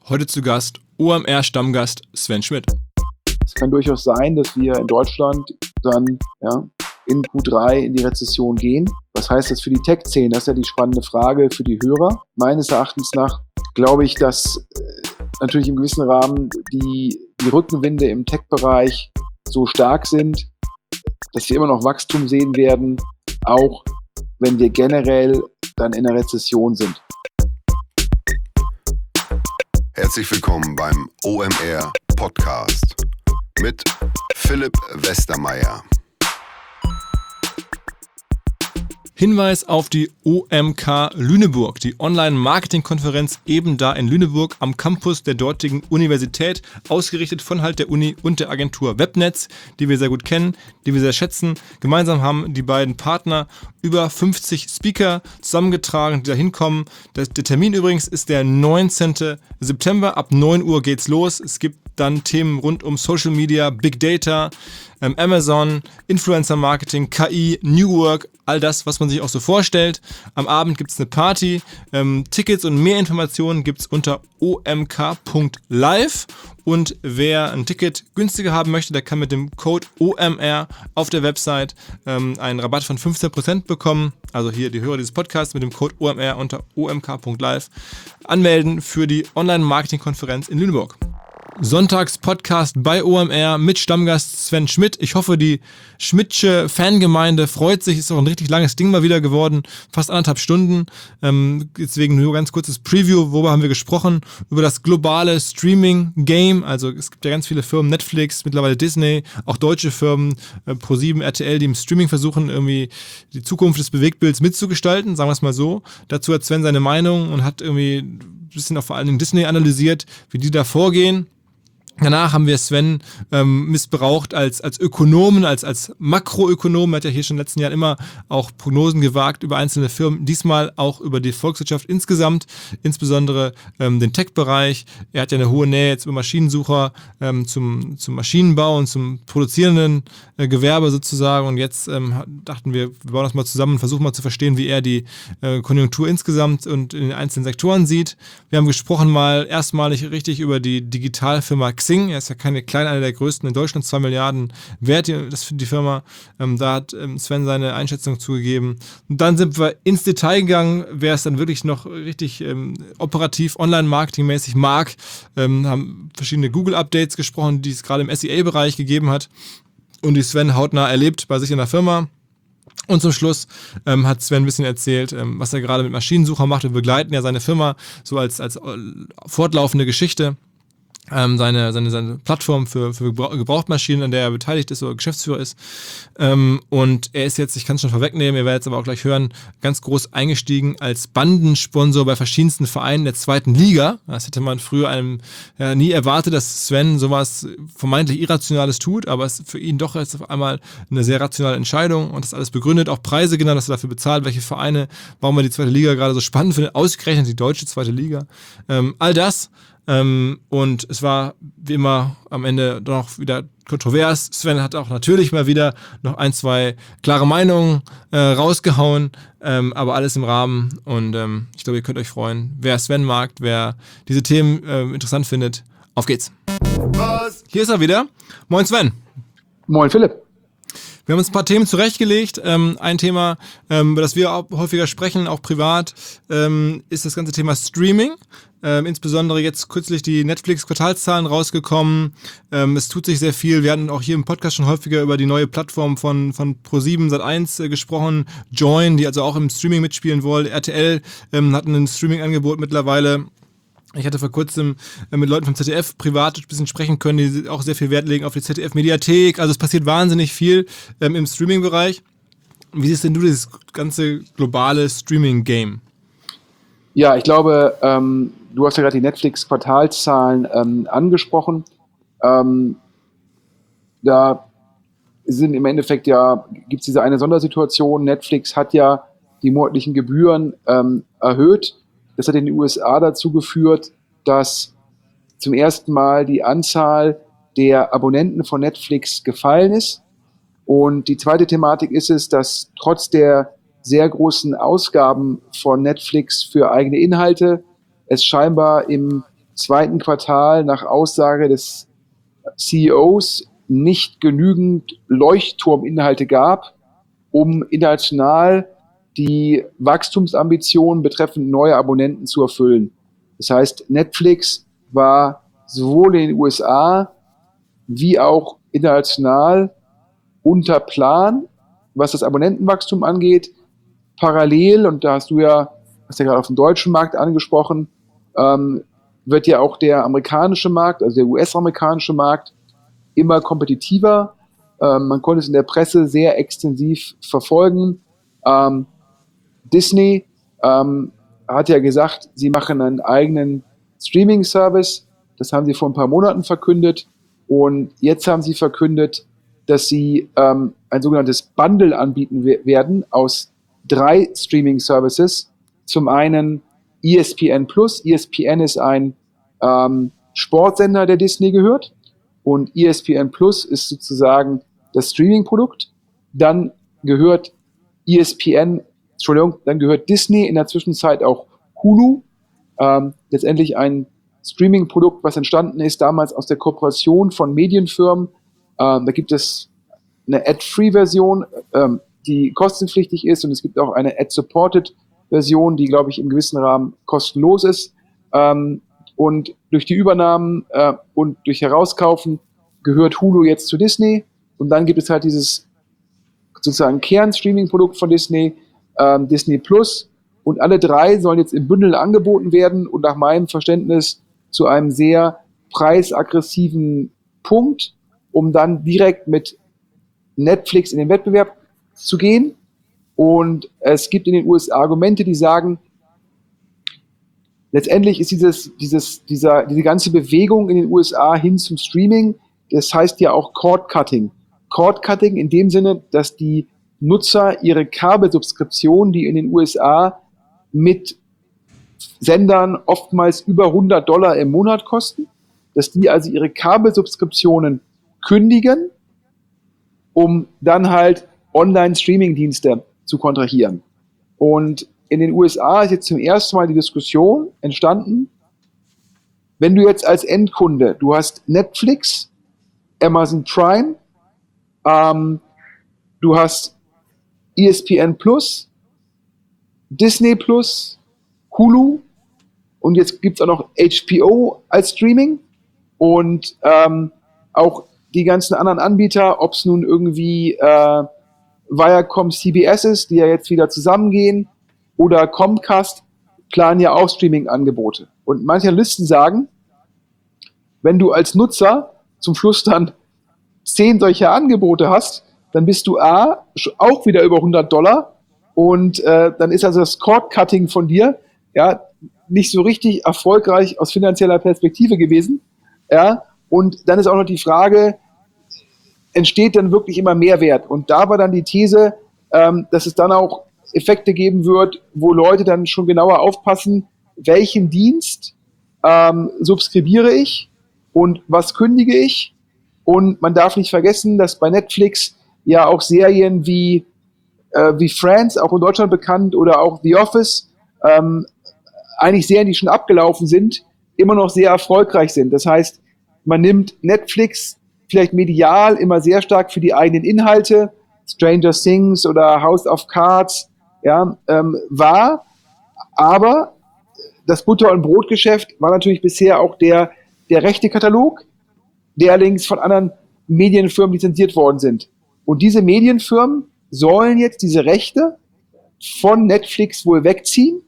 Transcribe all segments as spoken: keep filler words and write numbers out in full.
Heute zu Gast O M R-Stammgast Sven Schmidt. Es kann durchaus sein, dass wir in Deutschland dann ja, in Q drei in die Rezession gehen. Was heißt das für die Tech-Szene? Das ist ja die spannende Frage für die Hörer. Meines Erachtens nach glaube ich, dass äh, natürlich im gewissen Rahmen die, die Rückenwinde im Tech-Bereich so stark sind, dass wir immer noch Wachstum sehen werden, auch wenn wir generell dann in einer Rezession sind. Herzlich willkommen beim O M R Podcast mit Philipp Westermeier. Hinweis auf die O M K Lüneburg, die Online-Marketing-Konferenz eben da in Lüneburg am Campus der dortigen Universität, ausgerichtet von halt der Uni und der Agentur Webnetz, die wir sehr gut kennen, die wir sehr schätzen. Gemeinsam haben die beiden Partner über fünfzig Speaker zusammengetragen, die da hinkommen. Der, der Termin übrigens ist der neunzehnten September, ab neun Uhr geht's los. Es gibt dann Themen rund um Social Media, Big Data, ähm, Amazon, Influencer Marketing, K I, New Work, all das, was man sich auch so vorstellt. Am Abend gibt es eine Party. Ähm, Tickets und mehr Informationen gibt es unter o m k punkt live. Und wer ein Ticket günstiger haben möchte, der kann mit dem Code O M R auf der Website ähm, einen Rabatt von fünfzehn Prozent bekommen. Also hier die Hörer dieses Podcasts mit dem Code O M R unter o m k punkt live anmelden für die Online-Marketing-Konferenz in Lüneburg. Sonntags-Podcast bei O M R mit Stammgast Sven Schmidt. Ich hoffe, die Schmidtsche Fangemeinde freut sich. Ist auch ein richtig langes Ding mal wieder geworden. Fast anderthalb Stunden. Ähm, deswegen nur ganz kurzes Preview. Worüber haben wir gesprochen? Über das globale Streaming-Game. Also es gibt ja ganz viele Firmen, Netflix, mittlerweile Disney, auch deutsche Firmen, äh, ProSieben, R T L, die im Streaming versuchen, irgendwie die Zukunft des Bewegtbilds mitzugestalten. Sagen wir es mal so. Dazu hat Sven seine Meinung und hat irgendwie ein bisschen auch vor allen Dingen Disney analysiert, wie die da vorgehen. Danach haben wir Sven ähm, missbraucht als als Ökonomen, als als Makroökonom. Er hat ja hier schon in den letzten Jahren immer auch Prognosen gewagt über einzelne Firmen. Diesmal auch über die Volkswirtschaft insgesamt, insbesondere ähm, den Tech-Bereich. Er hat ja eine hohe Nähe jetzt über Maschinensucher ähm, zum zum Maschinenbau und zum produzierenden äh, Gewerbe sozusagen. Und jetzt ähm, dachten wir, wir bauen das mal zusammen und versuchen mal zu verstehen, wie er die äh, Konjunktur insgesamt und in den einzelnen Sektoren sieht. Wir haben gesprochen mal erstmalig richtig über die Digitalfirma Xing. Er ist ja keine kleine, eine der größten in Deutschland, zwei Milliarden wert, das für die Firma. Ähm, da hat ähm, Sven seine Einschätzung zugegeben. Und dann sind wir ins Detail gegangen, wer es dann wirklich noch richtig ähm, operativ, online-marketingmäßig mag. Ähm, haben verschiedene Google-Updates gesprochen, die es gerade im S E A-Bereich gegeben hat und die Sven hautnah erlebt bei sich in der Firma. Und zum Schluss ähm, hat Sven ein bisschen erzählt, ähm, was er gerade mit Maschinensucher macht. Wir begleiten ja seine Firma so als, als fortlaufende Geschichte. Ähm, seine, seine, seine Plattform für, für Gebrauchtmaschinen, an der er beteiligt ist oder Geschäftsführer ist. Ähm, und er ist jetzt, ich kann es schon vorwegnehmen, ihr werdet es aber auch gleich hören, ganz groß eingestiegen als Bandensponsor bei verschiedensten Vereinen der zweiten Liga. Das hätte man früher einem ja, nie erwartet, dass Sven sowas vermeintlich Irrationales tut, aber es ist für ihn doch jetzt auf einmal eine sehr rationale Entscheidung und das alles begründet, auch Preise genannt, dass er dafür bezahlt, welche Vereine, warum er die zweite Liga gerade so spannend findet, ausgerechnet die deutsche zweite Liga. Ähm, all das. Ähm, und es war wie immer am Ende noch wieder kontrovers. Sven hat auch natürlich mal wieder noch ein, zwei klare Meinungen äh, rausgehauen, ähm, aber alles im Rahmen und ähm, ich glaube, ihr könnt euch freuen. Wer Sven mag, wer diese Themen äh, interessant findet, auf geht's. Was? Hier ist er wieder. Moin Sven. Moin Philipp. Wir haben uns ein paar Themen zurechtgelegt. Ähm, ein Thema, ähm, über das wir auch häufiger sprechen, auch privat, ähm, ist das ganze Thema Streaming. Ähm, insbesondere jetzt kürzlich die Netflix-Quartalszahlen rausgekommen. Ähm, es tut sich sehr viel. Wir hatten auch hier im Podcast schon häufiger über die neue Plattform von, von ProSieben Sat eins äh, gesprochen. Join, die also auch im Streaming mitspielen wollen. R T L ähm, hat ein Streaming-Angebot mittlerweile. Ich hatte vor kurzem äh, mit Leuten vom Z D F privat ein bisschen sprechen können, die auch sehr viel Wert legen auf die Z D F-Mediathek. Also es passiert wahnsinnig viel ähm, im Streaming-Bereich. Wie siehst denn du dieses ganze globale Streaming-Game? Ja, ich glaube, ähm, du hast ja gerade die Netflix-Quartalszahlen ähm, angesprochen. Ähm, da sind im Endeffekt ja, gibt es diese eine Sondersituation. Netflix hat ja die monatlichen Gebühren ähm, erhöht. Das hat in den U S A dazu geführt, dass zum ersten Mal die Anzahl der Abonnenten von Netflix gefallen ist. Und die zweite Thematik ist es, dass trotz der sehr großen Ausgaben von Netflix für eigene Inhalte es scheinbar im zweiten Quartal nach Aussage des C E Os nicht genügend Leuchtturminhalte gab, um international die Wachstumsambitionen betreffend neue Abonnenten zu erfüllen. Das heißt, Netflix war sowohl in den U S A wie auch international unter Plan, was das Abonnentenwachstum angeht. Parallel, und da hast du ja, hast ja gerade auf dem deutschen Markt angesprochen, ähm, wird ja auch der amerikanische Markt, also der U S-amerikanische Markt, immer kompetitiver. Ähm, man konnte es in der Presse sehr extensiv verfolgen. Ähm, Disney ähm, hat ja gesagt, sie machen einen eigenen Streaming-Service. Das haben sie vor ein paar Monaten verkündet. Und jetzt haben sie verkündet, dass sie ähm, ein sogenanntes Bundle anbieten we- werden aus drei Streaming-Services. Zum einen E S P N Plus. E S P N ist ein ähm, Sportsender, der Disney gehört. Und E S P N Plus ist sozusagen das Streaming-Produkt. Dann gehört E S P N, Entschuldigung, dann gehört Disney in der Zwischenzeit auch Hulu. Ähm, letztendlich ein Streaming-Produkt, was entstanden ist damals aus der Kooperation von Medienfirmen. Ähm, da gibt es eine Ad-Free-Version, ähm, die kostenpflichtig ist, und es gibt auch eine Ad-Supported-Version, die, glaube ich, im gewissen Rahmen kostenlos ist. Ähm, und durch die Übernahmen äh, und durch Herauskaufen gehört Hulu jetzt zu Disney. Und dann gibt es halt dieses sozusagen Kern-Streaming-Produkt von Disney, ähm, Disney Plus. Und alle drei sollen jetzt im Bündel angeboten werden und nach meinem Verständnis zu einem sehr preisaggressiven Punkt, um dann direkt mit Netflix in den Wettbewerb zu gehen. Und es gibt in den U S A Argumente, die sagen, letztendlich ist dieses, dieses, dieser, diese ganze Bewegung in den U S A hin zum Streaming, das heißt ja auch Cord-Cutting. Cord-Cutting in dem Sinne, dass die Nutzer ihre Kabelsubskription, die in den U S A mit Sendern oftmals über hundert Dollar im Monat kosten, dass die also ihre Kabelsubskriptionen kündigen, um dann halt Online-Streaming-Dienste zu kontrahieren. Und in den U S A ist jetzt zum ersten Mal die Diskussion entstanden, wenn du jetzt als Endkunde, du hast Netflix, Amazon Prime, ähm, du hast E S P N Plus, Disney Plus, Hulu, und jetzt gibt es auch noch H B O als Streaming und ähm, auch die ganzen anderen Anbieter, ob es nun irgendwie äh, Viacom C B S ist, die ja jetzt wieder zusammengehen, oder Comcast, planen ja auch Streaming-Angebote. Und manche Analysten sagen, wenn du als Nutzer zum Schluss dann zehn solcher Angebote hast, dann bist du A, auch wieder über hundert Dollar, und äh, dann ist also das Cord-Cutting von dir ja nicht so richtig erfolgreich aus finanzieller Perspektive gewesen. Ja, und dann ist auch noch die Frage, entsteht dann wirklich immer Mehrwert? Und da war dann die These, ähm, dass es dann auch Effekte geben wird, wo Leute dann schon genauer aufpassen, welchen Dienst ähm, subskribiere ich und was kündige ich. Und man darf nicht vergessen, dass bei Netflix ja auch Serien wie, äh, wie Friends, auch in Deutschland bekannt, oder auch The Office, ähm, eigentlich Serien, die schon abgelaufen sind, immer noch sehr erfolgreich sind. Das heißt, man nimmt Netflix vielleicht medial immer sehr stark für die eigenen Inhalte, Stranger Things oder House of Cards, ja, ähm, wahr, aber das Butter- und Brotgeschäft war natürlich bisher auch der, der rechte Katalog, der allerdings von anderen Medienfirmen lizenziert worden sind. Und diese Medienfirmen sollen jetzt diese Rechte von Netflix wohl wegziehen,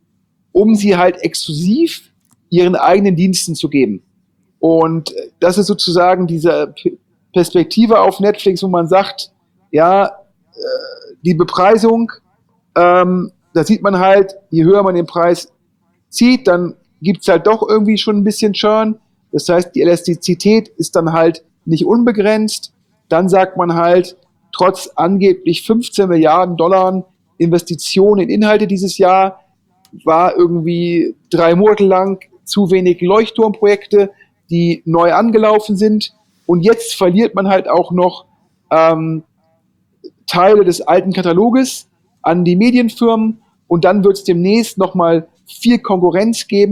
um sie halt exklusiv ihren eigenen Diensten zu geben. Und das ist sozusagen diese Perspektive auf Netflix, wo man sagt, ja, die Bepreisung, ähm, da sieht man halt, je höher man den Preis zieht, dann gibt es halt doch irgendwie schon ein bisschen Churn. Das heißt, die Elastizität ist dann halt nicht unbegrenzt. Dann sagt man halt, trotz angeblich fünfzehn Milliarden Dollar Investitionen in Inhalte dieses Jahr, war irgendwie drei Monate lang zu wenig Leuchtturmprojekte, die neu angelaufen sind. Und jetzt verliert man halt auch noch ähm, Teile des alten Kataloges an die Medienfirmen, und dann wird es demnächst nochmal viel Konkurrenz geben,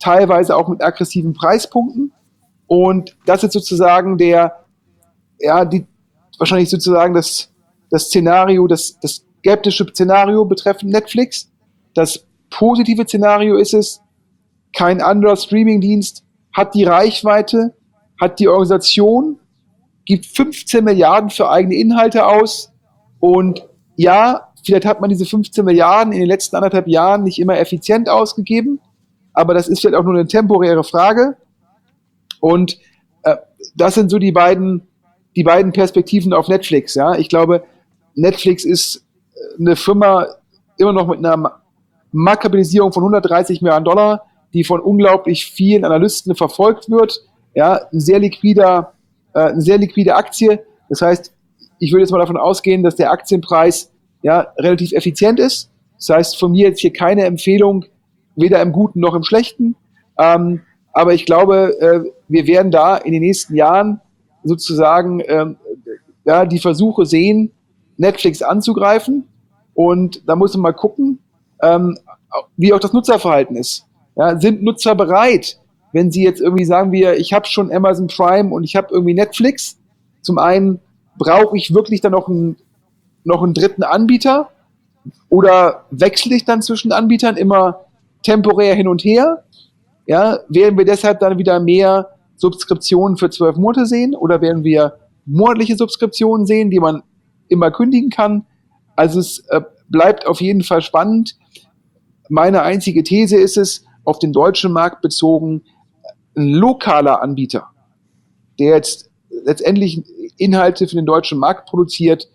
teilweise auch mit aggressiven Preispunkten. Und das ist sozusagen der, ja, die, wahrscheinlich sozusagen das, das Szenario, das, das skeptische Szenario betreffend Netflix. Das positive Szenario ist es, kein anderer Streamingdienst hat die Reichweite, hat die Organisation, gibt fünfzehn Milliarden für eigene Inhalte aus und ja, vielleicht hat man diese fünfzehn Milliarden in den letzten anderthalb Jahren nicht immer effizient ausgegeben, aber das ist vielleicht auch nur eine temporäre Frage und äh, das sind so die beiden, die beiden Perspektiven auf Netflix. Ja, ich glaube, Netflix ist eine Firma immer noch mit einer Marktkapitalisierung von hundertdreißig Milliarden Dollar, die von unglaublich vielen Analysten verfolgt wird. Ja, ein sehr liquider äh, eine sehr liquide Aktie. Das heißt, ich würde jetzt mal davon ausgehen, dass der Aktienpreis ja relativ effizient ist. Das heißt, von mir jetzt hier keine Empfehlung, weder im Guten noch im Schlechten. Ähm, aber ich glaube, äh, wir werden da in den nächsten Jahren sozusagen ähm, ja, die Versuche sehen, Netflix anzugreifen. Und da muss man mal gucken, ähm, wie auch das Nutzerverhalten ist. Ja, sind Nutzer bereit, wenn sie jetzt irgendwie sagen, wir, ich habe schon Amazon Prime und ich habe irgendwie Netflix. Zum einen brauche ich wirklich dann noch einen, noch einen dritten Anbieter oder wechsle ich dann zwischen Anbietern immer temporär hin und her? Ja, werden wir deshalb dann wieder mehr Subskriptionen für zwölf Monate sehen oder werden wir monatliche Subskriptionen sehen, die man immer kündigen kann? Also es äh, bleibt auf jeden Fall spannend. Meine einzige These ist es, auf den deutschen Markt bezogen, ein lokaler Anbieter, der jetzt letztendlich Inhalte für den deutschen Markt produziert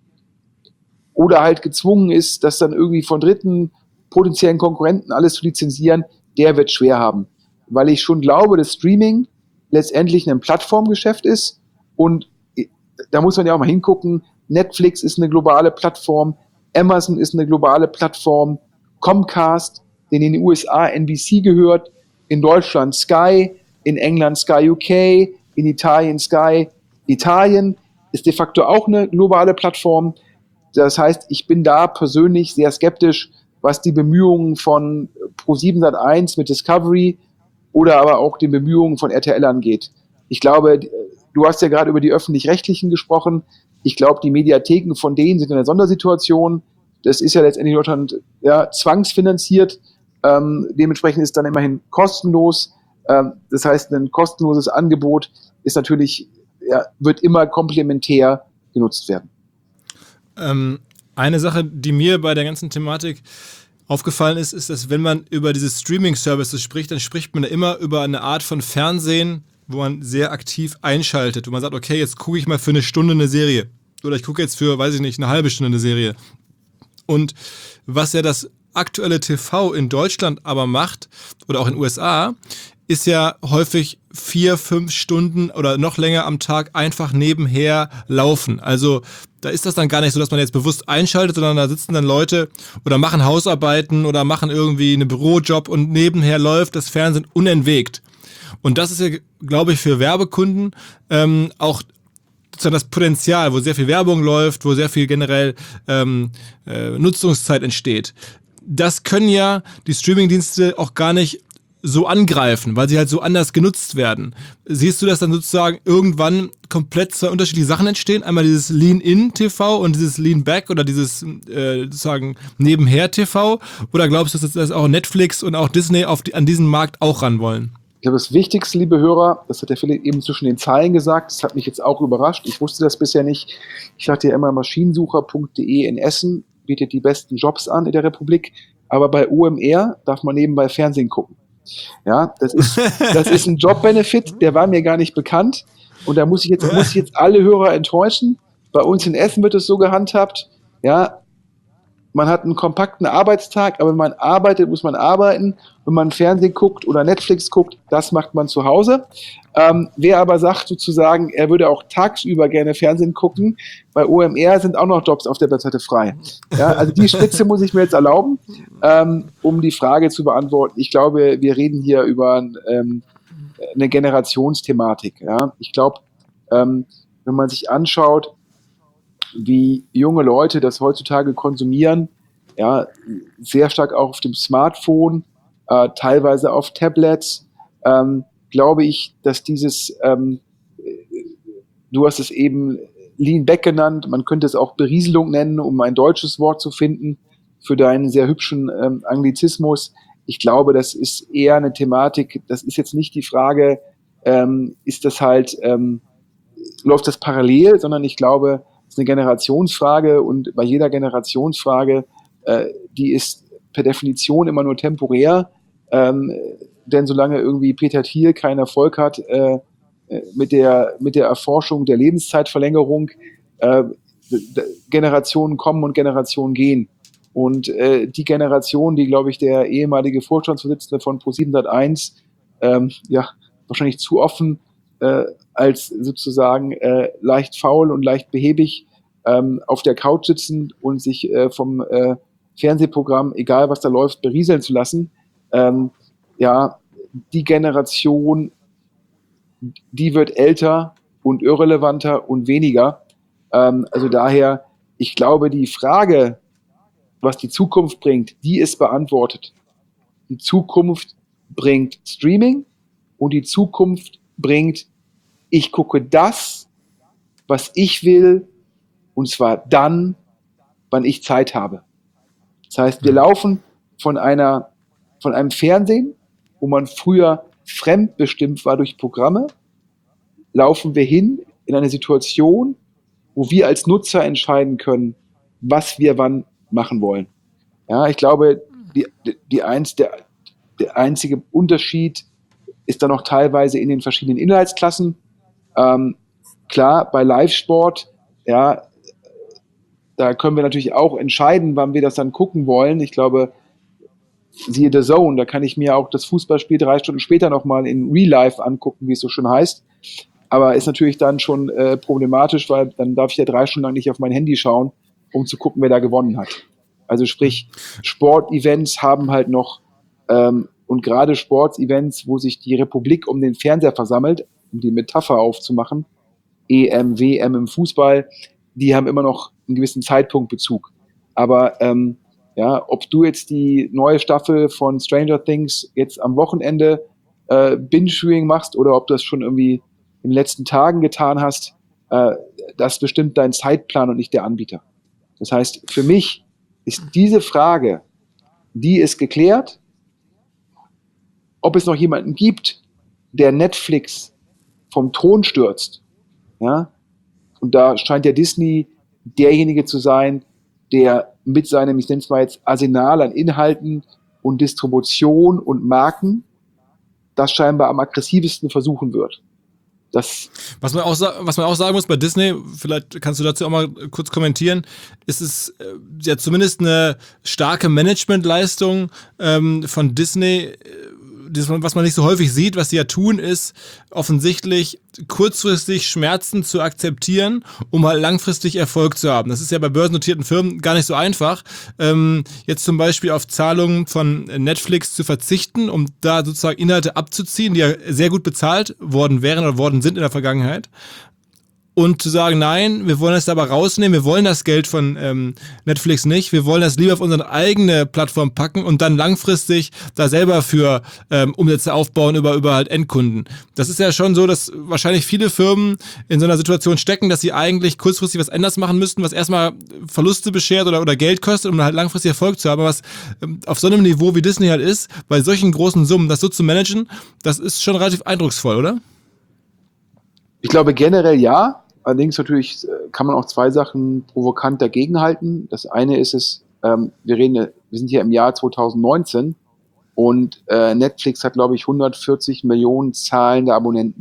oder halt gezwungen ist, das dann irgendwie von dritten potenziellen Konkurrenten alles zu lizenzieren, der wird schwer haben. Weil ich schon glaube, dass Streaming letztendlich ein Plattformgeschäft ist und da muss man ja auch mal hingucken, Netflix ist eine globale Plattform, Amazon ist eine globale Plattform, Comcast, den in den U S A N B C gehört, in Deutschland Sky, in England Sky U K, in Italien Sky Italien, ist de facto auch eine globale Plattform. Das heißt, ich bin da persönlich sehr skeptisch, was die Bemühungen von ProSieben Sat eins mit Discovery oder aber auch den Bemühungen von R T L angeht. Ich glaube, du hast ja gerade über die Öffentlich-Rechtlichen gesprochen. Ich glaube, die Mediatheken von denen sind in einer Sondersituation. Das ist ja letztendlich in Deutschland ja, zwangsfinanziert. Ähm, dementsprechend ist es dann immerhin kostenlos. Ähm, das heißt, ein kostenloses Angebot ist natürlich, ja, wird immer komplementär genutzt werden. Ähm, eine Sache, die mir bei der ganzen Thematik aufgefallen ist, ist, dass wenn man über diese Streaming-Services spricht, dann spricht man da immer über eine Art von Fernsehen, wo man sehr aktiv einschaltet. Wo man sagt, okay, jetzt gucke ich mal für eine Stunde eine Serie. Oder ich gucke jetzt für, weiß ich nicht, eine halbe Stunde eine Serie. Und was ja das aktuelle T V in Deutschland aber macht, oder auch in den U S A, ist ja häufig vier, fünf Stunden oder noch länger am Tag einfach nebenher laufen. Also da ist das dann gar nicht so, dass man jetzt bewusst einschaltet, sondern da sitzen dann Leute oder machen Hausarbeiten oder machen irgendwie einen Bürojob und nebenher läuft das Fernsehen unentwegt. Und das ist ja, glaube ich, für Werbekunden ähm, auch das Potenzial, wo sehr viel Werbung läuft, wo sehr viel generell ähm, äh, Nutzungszeit entsteht. Das können ja die Streamingdienste auch gar nicht so angreifen, weil sie halt so anders genutzt werden. Siehst du, dass dann sozusagen irgendwann komplett zwei unterschiedliche Sachen entstehen? Einmal dieses Lean-In-T V und dieses Lean-Back oder dieses äh, sozusagen Nebenher-T V? Oder glaubst du, dass das auch Netflix und auch Disney auf die, an diesen Markt auch ran wollen? Ich glaube, das Wichtigste, liebe Hörer, das hat der Philipp eben zwischen den Zeilen gesagt, das hat mich jetzt auch überrascht. Ich wusste das bisher nicht. Ich dachte ja immer, maschinensucher punkt de in Essen bietet die besten Jobs an in der Republik. Aber bei O M R darf man nebenbei Fernsehen gucken. Ja, das ist, das ist ein Job-Benefit, der war mir gar nicht bekannt. Und da muss ich jetzt, muss ich jetzt alle Hörer enttäuschen. Bei uns in Essen wird es so gehandhabt, ja, man hat einen kompakten Arbeitstag, aber wenn man arbeitet, muss man arbeiten. Wenn man Fernsehen guckt oder Netflix guckt, das macht man zu Hause. Ähm, wer aber sagt sozusagen, er würde auch tagsüber gerne Fernsehen gucken, bei O M R sind auch noch Jobs auf der Webseite frei. Ja, also die Spitze muss ich mir jetzt erlauben, ähm, um die Frage zu beantworten. Ich glaube, wir reden hier über ähm, eine Generationsthematik. Ja? Ich glaube, ähm, wenn man sich anschaut, wie junge Leute das heutzutage konsumieren, ja, sehr stark auch auf dem Smartphone, äh, teilweise auf Tablets, ähm, glaube ich, dass dieses, ähm, du hast es eben Lean Back genannt, man könnte es auch Berieselung nennen, um ein deutsches Wort zu finden für deinen sehr hübschen ähm, Anglizismus. Ich glaube, das ist eher eine Thematik, das ist jetzt nicht die Frage, ähm, ist das halt, ähm, läuft das parallel, sondern ich glaube, es ist eine Generationsfrage und bei jeder Generationsfrage, äh, die ist per Definition immer nur temporär, ähm, denn solange irgendwie Peter Thiel keinen Erfolg hat äh, mit der mit der Erforschung der Lebenszeitverlängerung, äh, Generationen kommen und Generationen gehen. Und äh, die Generation, die, glaube ich, der ehemalige Vorstandsvorsitzende von ProSieben Sat eins ähm, ja, wahrscheinlich zu offen äh, als sozusagen äh, leicht faul und leicht behäbig ähm, auf der Couch sitzen und sich äh, vom äh, Fernsehprogramm, egal was da läuft, berieseln zu lassen. Ähm, ja, die Generation, die wird älter und irrelevanter und weniger. Ähm, also daher, ich glaube, die Frage, was die Zukunft bringt, die ist beantwortet. Die Zukunft bringt Streaming und die Zukunft bringt, ich gucke das, was ich will, und zwar dann, wann ich Zeit habe. Das heißt, wir laufen von einer, von einem Fernsehen, wo man früher fremdbestimmt war durch Programme, laufen wir hin in eine Situation, wo wir als Nutzer entscheiden können, was wir wann machen wollen. Ja, ich glaube, die, die eins, der, der einzige Unterschied ist dann noch teilweise in den verschiedenen Inhaltsklassen. Ähm, klar, bei Live-Sport, ja, da können wir natürlich auch entscheiden, wann wir das dann gucken wollen. Ich glaube, siehe The Zone, da kann ich mir auch das Fußballspiel drei Stunden später nochmal in Real Life angucken, wie es so schön heißt. Aber ist natürlich dann schon äh, problematisch, weil dann darf ich ja drei Stunden lang nicht auf mein Handy schauen, um zu gucken, wer da gewonnen hat. Also sprich, Sportevents haben halt noch, ähm, und gerade Sportevents, wo sich die Republik um den Fernseher versammelt, um die Metapher aufzumachen, E M, W M im Fußball, die haben immer noch einen gewissen Zeitpunktbezug. Aber ähm, ja, ob du jetzt die neue Staffel von Stranger Things jetzt am Wochenende äh, Binge-Viewing machst oder ob du das schon irgendwie in den letzten Tagen getan hast, äh, das bestimmt dein Zeitplan und nicht der Anbieter. Das heißt, für mich ist diese Frage, die ist geklärt. Ob es noch jemanden gibt, der Netflix vom Thron stürzt, ja, und da scheint ja Disney derjenige zu sein, der mit seinem, ich nenne es mal jetzt, Arsenal an Inhalten und Distribution und Marken das scheinbar am aggressivsten versuchen wird. Das was man auch was man auch sagen muss bei Disney, vielleicht kannst du dazu auch mal kurz kommentieren, ist es äh, ja zumindest eine starke Managementleistung ähm, von Disney, äh, das, was man nicht so häufig sieht, was sie ja tun, ist offensichtlich kurzfristig Schmerzen zu akzeptieren, um halt langfristig Erfolg zu haben. Das ist ja bei börsennotierten Firmen gar nicht so einfach, ähm, jetzt zum Beispiel auf Zahlungen von Netflix zu verzichten, um da sozusagen Inhalte abzuziehen, die ja sehr gut bezahlt worden wären oder worden sind in der Vergangenheit. Und zu sagen, nein, wir wollen das aber rausnehmen, wir wollen das Geld von ähm, Netflix nicht, wir wollen das lieber auf unsere eigene Plattform packen und dann langfristig da selber für ähm, Umsätze aufbauen über, über halt Endkunden. Das ist ja schon so, dass wahrscheinlich viele Firmen in so einer Situation stecken, dass sie eigentlich kurzfristig was anders machen müssten, was erstmal Verluste beschert oder, oder Geld kostet, um halt langfristig Erfolg zu haben. Aber was ähm, auf so einem Niveau wie Disney halt ist, bei solchen großen Summen das so zu managen, das ist schon relativ eindrucksvoll, oder? Ich glaube generell ja. Allerdings natürlich kann man auch zwei Sachen provokant dagegenhalten. Das eine ist es, ähm, wir reden, wir sind hier im Jahr zwanzig neunzehn und äh, Netflix hat, glaube ich, hundertvierzig Millionen zahlende Abonnenten.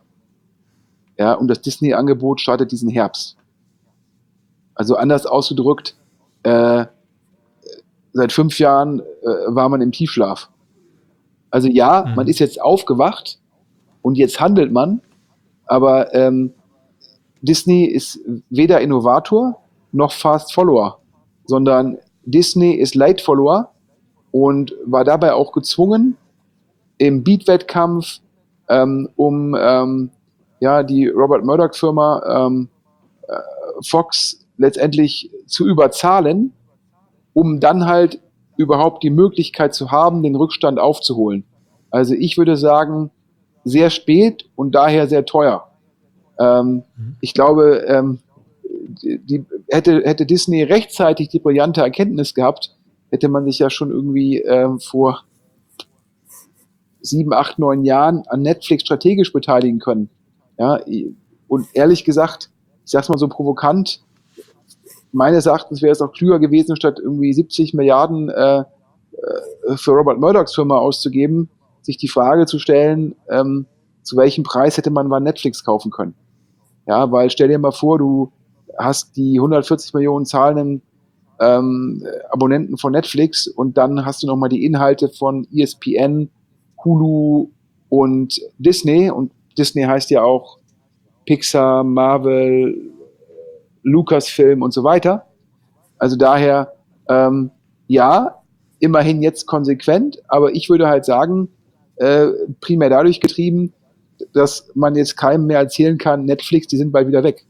Ja, und das Disney-Angebot startet diesen Herbst. Also anders ausgedrückt, äh, seit fünf Jahren äh, war man im Tiefschlaf. Also ja, mhm. man ist jetzt aufgewacht und jetzt handelt man, aber ähm, Disney ist weder Innovator noch Fast Follower, sondern Disney ist Late Follower und war dabei auch gezwungen, im Beat-Wettkampf ähm, um ähm, ja, die Robert Murdoch-Firma ähm, äh, Fox letztendlich zu überzahlen, um dann halt überhaupt die Möglichkeit zu haben, den Rückstand aufzuholen. Also ich würde sagen, sehr spät und daher sehr teuer. Ähm, mhm. Ich glaube, ähm, die, die, hätte, hätte Disney rechtzeitig die brillante Erkenntnis gehabt, hätte man sich ja schon irgendwie ähm, vor sieben, acht, neun Jahren an Netflix strategisch beteiligen können. Ja, und ehrlich gesagt, ich sag's mal so provokant, meines Erachtens wäre es auch klüger gewesen, statt irgendwie siebzig Milliarden äh, für Robert Murdochs Firma auszugeben, sich die Frage zu stellen, ähm, zu welchem Preis hätte man mal Netflix kaufen können. Ja, weil stell dir mal vor, du hast die hundertvierzig Millionen zahlenden ähm, Abonnenten von Netflix und dann hast du nochmal die Inhalte von E S P N, Hulu und Disney. Und Disney heißt ja auch Pixar, Marvel, Lucasfilm und so weiter. Also daher, ähm, ja, immerhin jetzt konsequent, aber ich würde halt sagen, äh, primär dadurch getrieben, dass man jetzt keinem mehr erzählen kann, Netflix, die sind bald wieder weg.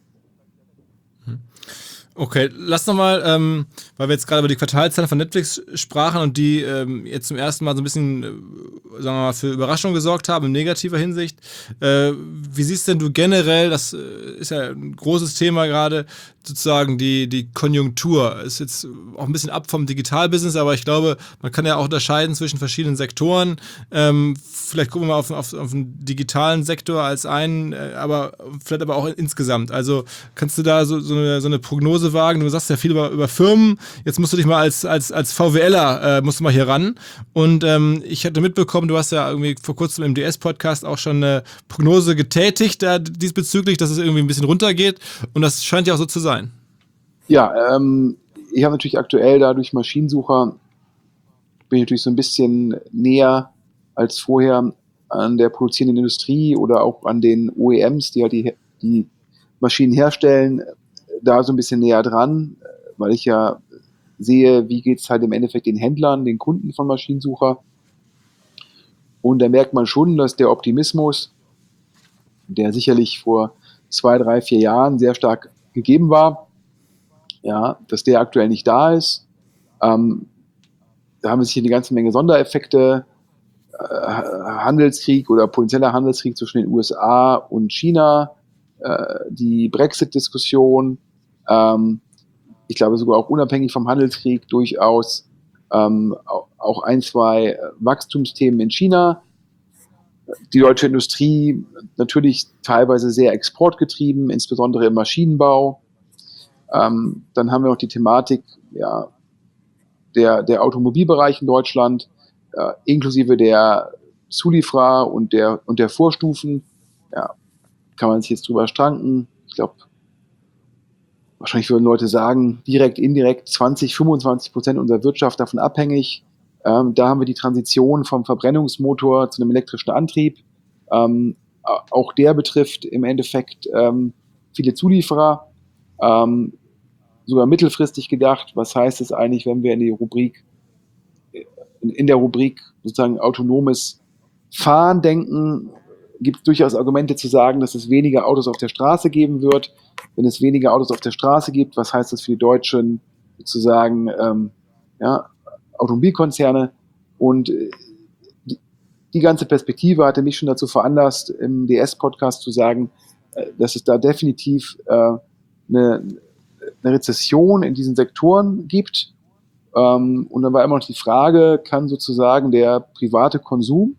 Okay, lass nochmal, ähm, weil wir jetzt gerade über die Quartalszahlen von Netflix sprachen und die ähm, jetzt zum ersten Mal so ein bisschen, äh, sagen wir mal, für Überraschung gesorgt haben in negativer Hinsicht. Äh, wie siehst denn du generell, das äh, ist ja ein großes Thema gerade, sozusagen die, die Konjunktur. Ist jetzt auch ein bisschen ab vom Digitalbusiness, aber ich glaube, man kann ja auch unterscheiden zwischen verschiedenen Sektoren. Ähm, vielleicht gucken wir mal auf, auf, auf den digitalen Sektor als einen, äh, aber vielleicht aber auch insgesamt. Also kannst du da so, so, eine, so eine Prognose wagen? Du sagst ja viel über, über Firmen. Jetzt musst du dich mal als, als, als VWLer äh, musst du mal hier ran. Und ähm, ich hatte mitbekommen, du hast ja irgendwie vor kurzem im D S-Podcast auch schon eine Prognose getätigt da, diesbezüglich, dass es irgendwie ein bisschen runtergeht. Und das scheint ja auch so zu sein. Ja, ähm, ich habe natürlich aktuell da durch Maschinensucher bin ich natürlich so ein bisschen näher als vorher an der produzierenden Industrie oder auch an den O E Ms, die halt die, die Maschinen herstellen, da so ein bisschen näher dran, weil ich ja sehe, wie geht es halt im Endeffekt den Händlern, den Kunden von Maschinensucher. Und da merkt man schon, dass der Optimismus, der sicherlich vor zwei, drei, vier Jahren sehr stark gegeben war, ja, dass der aktuell nicht da ist. Ähm, da haben sich hier eine ganze Menge Sondereffekte, äh, Handelskrieg oder potenzieller Handelskrieg zwischen den U S A und China, äh, die Brexit-Diskussion, ähm, ich glaube sogar auch unabhängig vom Handelskrieg durchaus ähm, auch ein, zwei Wachstumsthemen in China. Die deutsche Industrie natürlich teilweise sehr exportgetrieben, insbesondere im Maschinenbau. Ähm, dann haben wir noch die Thematik, ja, der, der Automobilbereich in Deutschland, äh, inklusive der Zulieferer und der, und der Vorstufen. Ja, kann man sich jetzt drüber stranken. Ich glaube, wahrscheinlich würden Leute sagen, direkt, indirekt zwanzig, fünfundzwanzig Prozent unserer Wirtschaft davon abhängig. Ähm, da haben wir die Transition vom Verbrennungsmotor zu einem elektrischen Antrieb. Ähm, auch der betrifft im Endeffekt ähm, viele Zulieferer. Ähm, sogar mittelfristig gedacht, was heißt es eigentlich, wenn wir in die Rubrik, in, in der Rubrik sozusagen autonomes Fahren denken, gibt es durchaus Argumente zu sagen, dass es weniger Autos auf der Straße geben wird. Wenn es weniger Autos auf der Straße gibt, was heißt das für die deutschen sozusagen ähm, ja, Automobilkonzerne? Und äh, die, die ganze Perspektive hatte mich schon dazu veranlasst, im D S-Podcast zu sagen, äh, dass es da definitiv äh, eine eine Rezession in diesen Sektoren gibt. Ähm, und dann war immer noch die Frage, kann sozusagen der private Konsum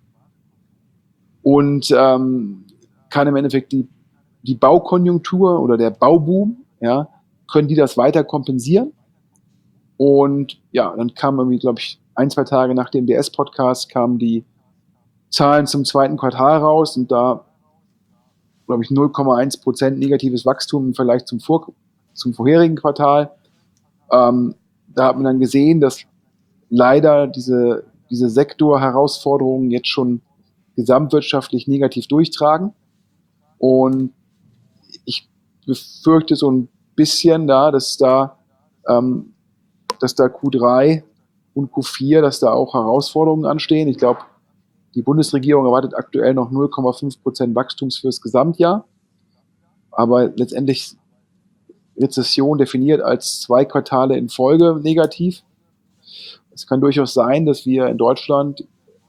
und ähm, kann im Endeffekt die, die Baukonjunktur oder der Bauboom, ja, können die das weiter kompensieren? Und ja, dann kam irgendwie, glaube ich, ein, zwei Tage nach dem D S-Podcast kamen die Zahlen zum zweiten Quartal raus und da, glaube ich, null Komma eins Prozent negatives Wachstum im Vergleich zum Vor zum vorherigen Quartal. Ähm, da hat man dann gesehen, dass leider diese, diese Sektorherausforderungen jetzt schon gesamtwirtschaftlich negativ durchtragen. Und ich befürchte so ein bisschen da, dass da, ähm, dass da Q drei und Q vier, dass da auch Herausforderungen anstehen. Ich glaube, die Bundesregierung erwartet aktuell noch null Komma fünf Prozent Wachstums fürs Gesamtjahr. Aber letztendlich Rezession definiert als zwei Quartale in Folge negativ. es kann durchaus sein, dass wir in Deutschland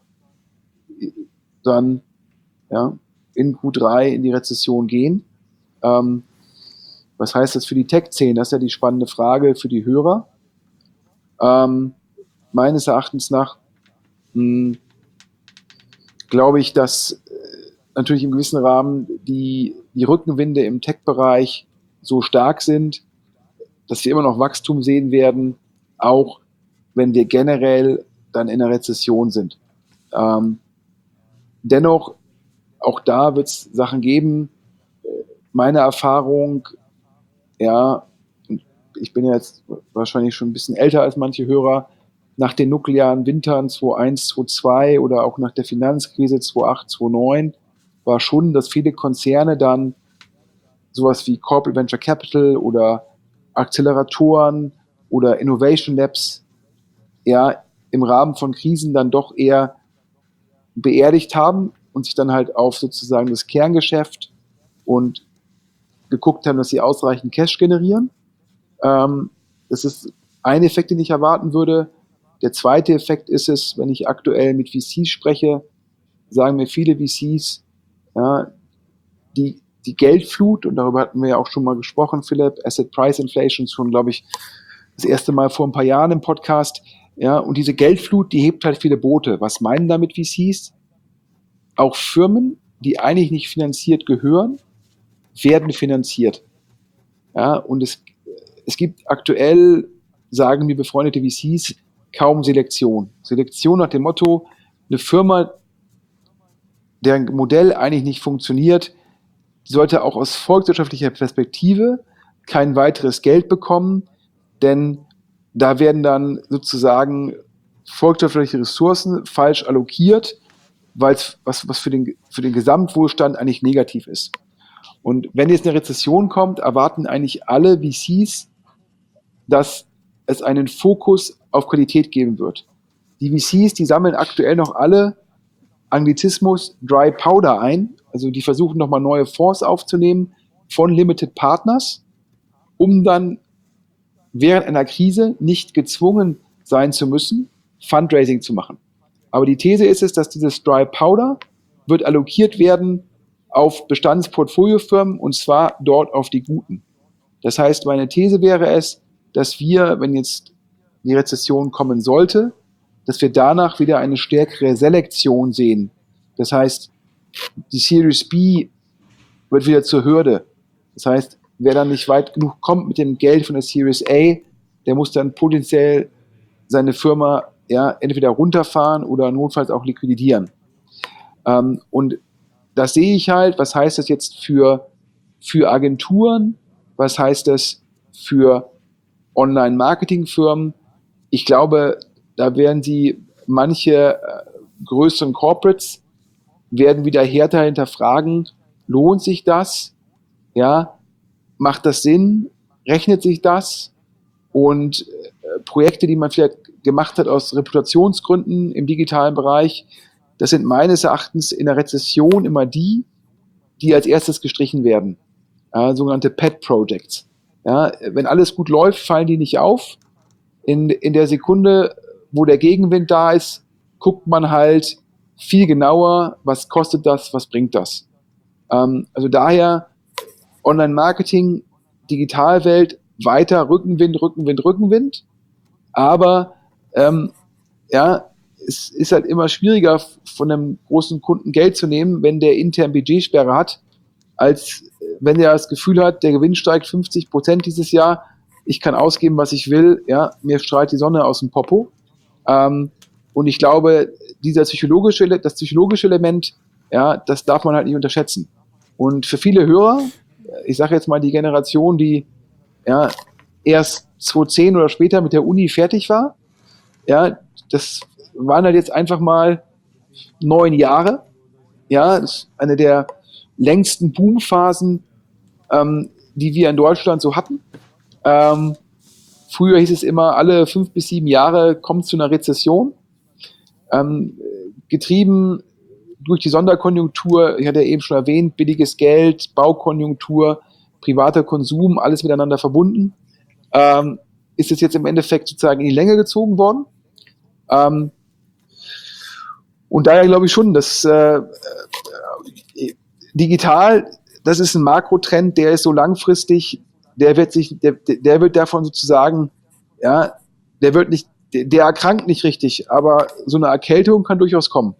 dann ja, in Q drei in die Rezession gehen. Ähm, was heißt das für die Tech-Szene? Das ist ja die spannende Frage für die Hörer. Ähm, meines Erachtens nach mh, glaube ich, dass äh, natürlich im gewissen Rahmen die, die Rückenwinde im Tech-Bereich so stark sind, dass wir immer noch Wachstum sehen werden, auch wenn wir generell dann in einer Rezession sind. Ähm, dennoch, auch da wird es Sachen geben. Meine Erfahrung, ja, ich bin jetzt wahrscheinlich schon ein bisschen älter als manche Hörer, nach den nuklearen Wintern zweitausendeins, zweitausendzwei oder auch nach der Finanzkrise zweitausendacht, zweitausendneun war schon, dass viele Konzerne dann sowas wie Corporate Venture Capital oder Acceleratoren oder Innovation Labs ja im Rahmen von Krisen dann doch eher beerdigt haben und sich dann halt auf sozusagen das Kerngeschäft und geguckt haben, dass sie ausreichend Cash generieren. Ähm, das ist ein Effekt, den ich erwarten würde. Der zweite Effekt ist es, wenn ich aktuell mit V Cs spreche, sagen mir viele V Cs, ja, die, die Geldflut, und darüber hatten wir ja auch schon mal gesprochen, Philipp, Asset Price Inflation, schon, glaube ich, das erste Mal vor ein paar Jahren im Podcast, ja, und diese Geldflut, die hebt halt viele Boote. Was meinen damit V Cs? Auch Firmen, die eigentlich nicht finanziert gehören, werden finanziert. Ja, und es, es gibt aktuell, sagen mir befreundete V Cs, kaum Selektion. Selektion nach dem Motto, eine Firma, deren Modell eigentlich nicht funktioniert, sollte auch aus volkswirtschaftlicher Perspektive kein weiteres Geld bekommen, denn da werden dann sozusagen volkswirtschaftliche Ressourcen falsch allokiert, weil es was, was für den, für den Gesamtwohlstand eigentlich negativ ist. Und wenn jetzt eine Rezession kommt, erwarten eigentlich alle V Cs, dass es einen Fokus auf Qualität geben wird. Die V Cs, die sammeln aktuell noch alle Anglizismus Dry Powder ein, also die versuchen nochmal neue Fonds aufzunehmen von Limited Partners, um dann während einer Krise nicht gezwungen sein zu müssen, Fundraising zu machen. Aber die These ist es, dass dieses Dry Powder wird allokiert werden auf Bestandsportfoliofirmen und zwar dort auf die guten. Das heißt, meine These wäre es, dass wir, wenn jetzt die Rezession kommen sollte, dass wir danach wieder eine stärkere Selektion sehen. Das heißt, die Series B wird wieder zur Hürde. Das heißt, wer dann nicht weit genug kommt mit dem Geld von der Series A, der muss dann potenziell seine Firma ja entweder runterfahren oder notfalls auch liquidieren. Ähm, und das sehe ich halt. Was heißt das jetzt für, für Agenturen? Was heißt das für Online-Marketing-Firmen? Ich glaube, da werden sie manche äh, größeren Corporates werden wieder härter hinterfragen, lohnt sich das? Ja, macht das Sinn? Rechnet sich das? Und äh, Projekte, die man vielleicht gemacht hat aus Reputationsgründen im digitalen Bereich, das sind meines Erachtens in der Rezession immer die, die als erstes gestrichen werden. Ja, sogenannte Pet Projects. Ja, wenn alles gut läuft, fallen die nicht auf. In, in der Sekunde, wo der Gegenwind da ist, guckt man halt viel genauer, was kostet das, was bringt das. Ähm, also daher Online-Marketing, Digitalwelt, weiter Rückenwind, Rückenwind, Rückenwind. Aber ähm, ja, es ist halt immer schwieriger, von einem großen Kunden Geld zu nehmen, wenn der intern Budgetsperre hat, als wenn er das Gefühl hat, der Gewinn steigt fünfzig Prozent dieses Jahr, ich kann ausgeben, was ich will, ja, mir strahlt die Sonne aus dem Popo. Ähm, und ich glaube, dieser psychologische, das psychologische Element, ja, das darf man halt nicht unterschätzen. Und für viele Hörer, ich sage jetzt mal die Generation, die ja erst zweitausendzehn oder später mit der Uni fertig war, ja, das waren halt jetzt einfach mal neun Jahre. Ja, das ist eine der längsten Boomphasen, ähm, die wir in Deutschland so hatten. Ähm, früher hieß es immer, alle fünf bis sieben Jahre kommt zu einer Rezession. Ähm, getrieben durch die Sonderkonjunktur, ich hatte ja eben schon erwähnt, billiges Geld, Baukonjunktur, privater Konsum, alles miteinander verbunden, ähm, ist es jetzt im Endeffekt sozusagen in die Länge gezogen worden. Ähm, und daher glaube ich schon, dass äh, digital, das ist ein Makrotrend, der ist so langfristig, der wird sich, der, der wird davon sozusagen, ja, der wird nicht, der, der erkrankt nicht richtig, aber so eine Erkältung kann durchaus kommen.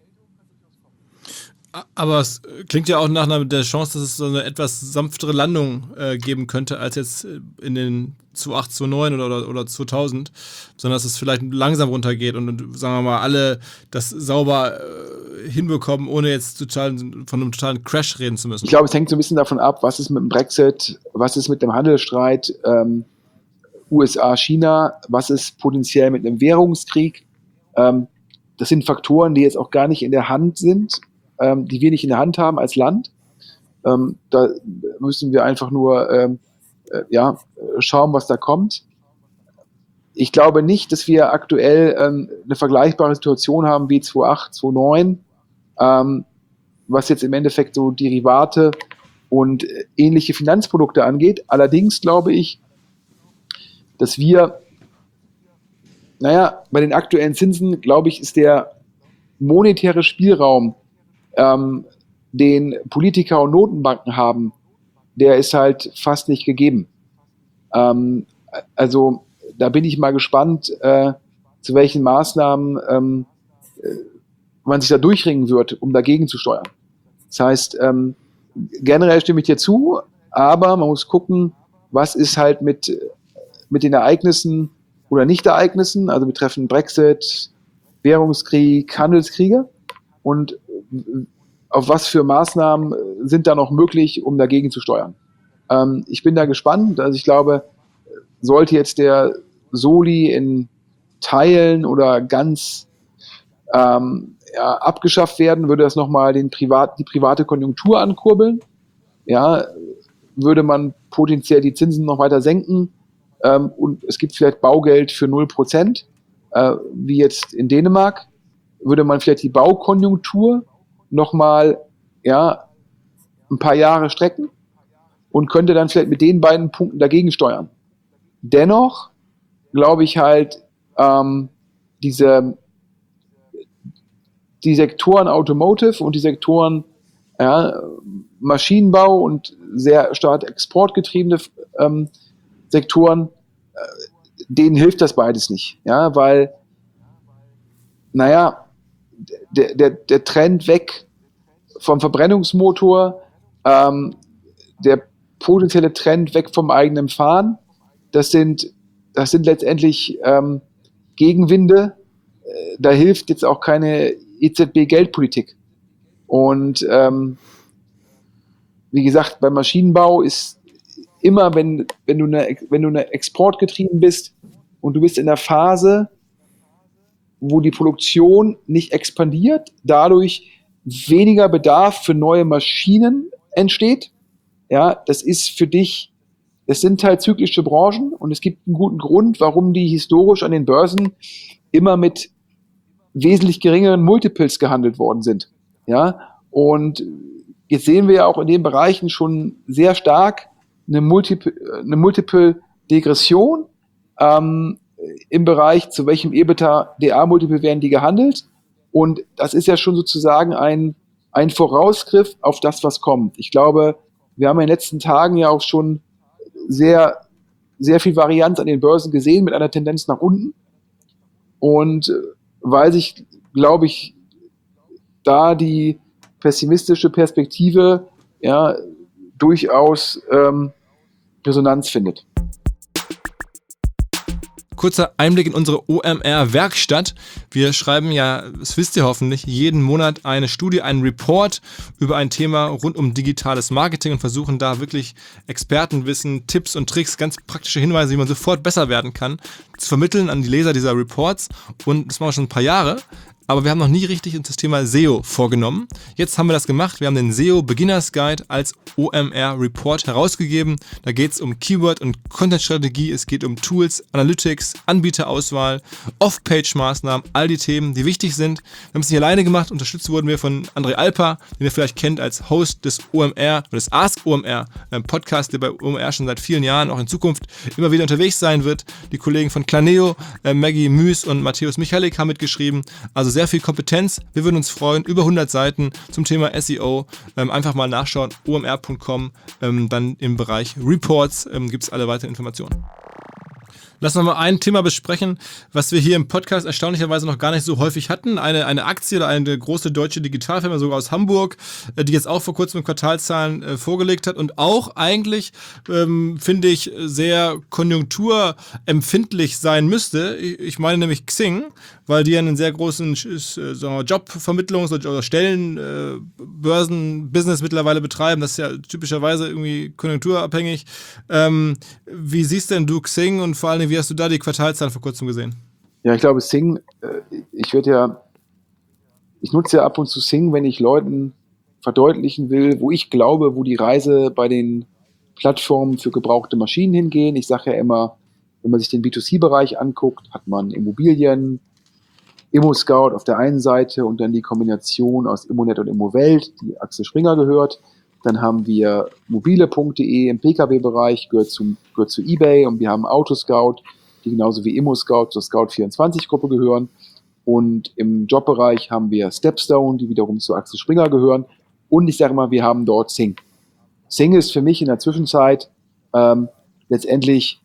Aber es klingt ja auch nach einer der Chance, dass es so eine etwas sanftere Landung äh, geben könnte, als jetzt in den zweitausendacht, zweitausendneun oder, oder, oder zweitausend, sondern dass es vielleicht langsam runtergeht und, und sagen wir mal, alle das sauber äh, hinbekommen, ohne jetzt total, von einem totalen Crash reden zu müssen. Ich glaube, es hängt so ein bisschen davon ab, was ist mit dem Brexit, was ist mit dem Handelsstreit ähm, U S A China, was ist potenziell mit einem Währungskrieg. Ähm, das sind Faktoren, die jetzt auch gar nicht in der Hand sind, ähm, die wir nicht in der Hand haben als Land. Ähm, da müssen wir einfach nur ähm, äh, ja, schauen, was da kommt. Ich glaube nicht, dass wir aktuell ähm, eine vergleichbare Situation haben wie zweitausendacht, zweitausendneun, ähm, was jetzt im Endeffekt so Derivate und äh, ähnliche Finanzprodukte angeht. Allerdings glaube ich, dass wir, naja, bei den aktuellen Zinsen, glaube ich, ist der monetäre Spielraum, ähm, den Politiker und Notenbanken haben, der ist halt fast nicht gegeben. Ähm, also da bin ich mal gespannt, äh, zu welchen Maßnahmen ähm, äh, man sich da durchringen wird, um dagegen zu steuern. Das heißt, ähm, generell stimme ich dir zu, aber man muss gucken, was ist halt mit, mit den Ereignissen oder Nicht-Ereignissen, also betreffend Brexit, Währungskrieg, Handelskriege, und auf was für Maßnahmen sind da noch möglich, um dagegen zu steuern. Ähm, ich bin da gespannt. Also ich glaube, sollte jetzt der Soli in Teilen oder ganz ähm, ja, abgeschafft werden, würde das nochmal den Privat, die private Konjunktur ankurbeln. Ja, würde man potenziell die Zinsen noch weiter senken, ähm, und es gibt vielleicht Baugeld für null Prozent, äh, wie jetzt in Dänemark, würde man vielleicht die Baukonjunktur nochmal ja, ein paar Jahre strecken und könnte dann vielleicht mit den beiden Punkten dagegen steuern. Dennoch glaube ich halt, ähm, diese die Sektoren Automotive und die Sektoren ja, Maschinenbau und sehr stark exportgetriebene ähm, Sektoren, äh, denen hilft das beides nicht. Ja, weil, naja, der, der, der Trend weg vom Verbrennungsmotor, ähm, der potenzielle Trend weg vom eigenen Fahren, das sind, das sind letztendlich ähm, Gegenwinde. Äh, da hilft jetzt auch keine E Z B-Geldpolitik. Und ähm, wie gesagt, beim Maschinenbau ist immer, wenn, wenn, du eine, wenn du eine exportgetrieben bist und du bist in der Phase, wo die Produktion nicht expandiert, dadurch weniger Bedarf für neue Maschinen entsteht. Ja, das ist für dich, das sind halt zyklische Branchen und es gibt einen guten Grund, warum die historisch an den Börsen immer mit wesentlich geringeren Multiples gehandelt worden sind. Ja, und jetzt sehen wir ja auch in den Bereichen schon sehr stark eine Multiple, eine Multiple-Degression ähm, im Bereich, zu welchem EBITDA-D A-Multiple werden die gehandelt. Und das ist ja schon sozusagen ein, ein Vorausgriff auf das, was kommt. Ich glaube, wir haben in den letzten Tagen ja auch schon sehr, sehr viel Varianz an den Börsen gesehen mit einer Tendenz nach unten. Und weil sich, glaube ich, da die pessimistische Perspektive ja durchaus ähm, Resonanz findet. Kurzer Einblick in unsere O M R-Werkstatt. Wir schreiben ja, das wisst ihr hoffentlich, jeden Monat eine Studie, einen Report über ein Thema rund um digitales Marketing und versuchen da wirklich Expertenwissen, Tipps und Tricks, ganz praktische Hinweise, wie man sofort besser werden kann, zu vermitteln an die Leser dieser Reports. Und das machen wir schon ein paar Jahre. aber wir haben noch nie richtig uns das Thema S E O vorgenommen. Jetzt haben wir das gemacht. Wir haben den S E O Beginners Guide als O M R Report herausgegeben. Da geht es um Keyword- und Content-Strategie, es geht um Tools, Analytics, Anbieterauswahl, Off-Page-Maßnahmen, all die Themen, die wichtig sind. Wir haben es nicht alleine gemacht. Unterstützt wurden wir von André Alper, den ihr vielleicht kennt als Host des O M R oder des Ask O M R ähm, Podcast, der bei O M R schon seit vielen Jahren auch in Zukunft immer wieder unterwegs sein wird. Die Kollegen von Planeo, äh, Maggie Müß und Matthäus Michalik haben mitgeschrieben. Also sehr viel Kompetenz. Wir würden uns freuen. Über hundert Seiten zum Thema S E O. Ähm, einfach mal nachschauen. O M R Punkt com. Ähm, dann im Bereich Reports ähm, gibt es alle weiteren Informationen. Lass uns mal ein Thema besprechen, was wir hier im Podcast erstaunlicherweise noch gar nicht so häufig hatten. Eine, eine Aktie oder eine große deutsche Digitalfirma, sogar aus Hamburg, die jetzt auch vor kurzem Quartalszahlen äh, vorgelegt hat und auch eigentlich, ähm, finde ich, sehr konjunkturempfindlich sein müsste. Ich, ich meine nämlich Xing, weil die ja einen sehr großen äh, sagen wir, Jobvermittlungs- oder Stellenbörsen-Business äh, mittlerweile betreiben. Das ist ja typischerweise irgendwie konjunkturabhängig. Ähm, wie siehst denn du Xing und vor allem, wie hast du da die Quartalszahlen vor kurzem gesehen? Ja, ich glaube, Xing, ich würde ja, ich nutze ja ab und zu Xing, wenn ich Leuten verdeutlichen will, wo ich glaube, wo die Reise bei den Plattformen für gebrauchte Maschinen hingehen. Ich sage ja immer, wenn man sich den B zwei C-Bereich anguckt, hat man Immobilien, ImmoScout auf der einen Seite und dann die Kombination aus Immonet und Immowelt, die Axel Springer gehört. Dann haben wir mobile Punkt de im P K W-Bereich, gehört, zum, gehört zu eBay, und wir haben Autoscout, die genauso wie ImmoScout zur Scout vierundzwanzig-Gruppe gehören. Und im Jobbereich haben wir Stepstone, die wiederum zu Axel Springer gehören. Und ich sage mal, wir haben dort Xing. Xing ist für mich in der Zwischenzeit ähm, letztendlich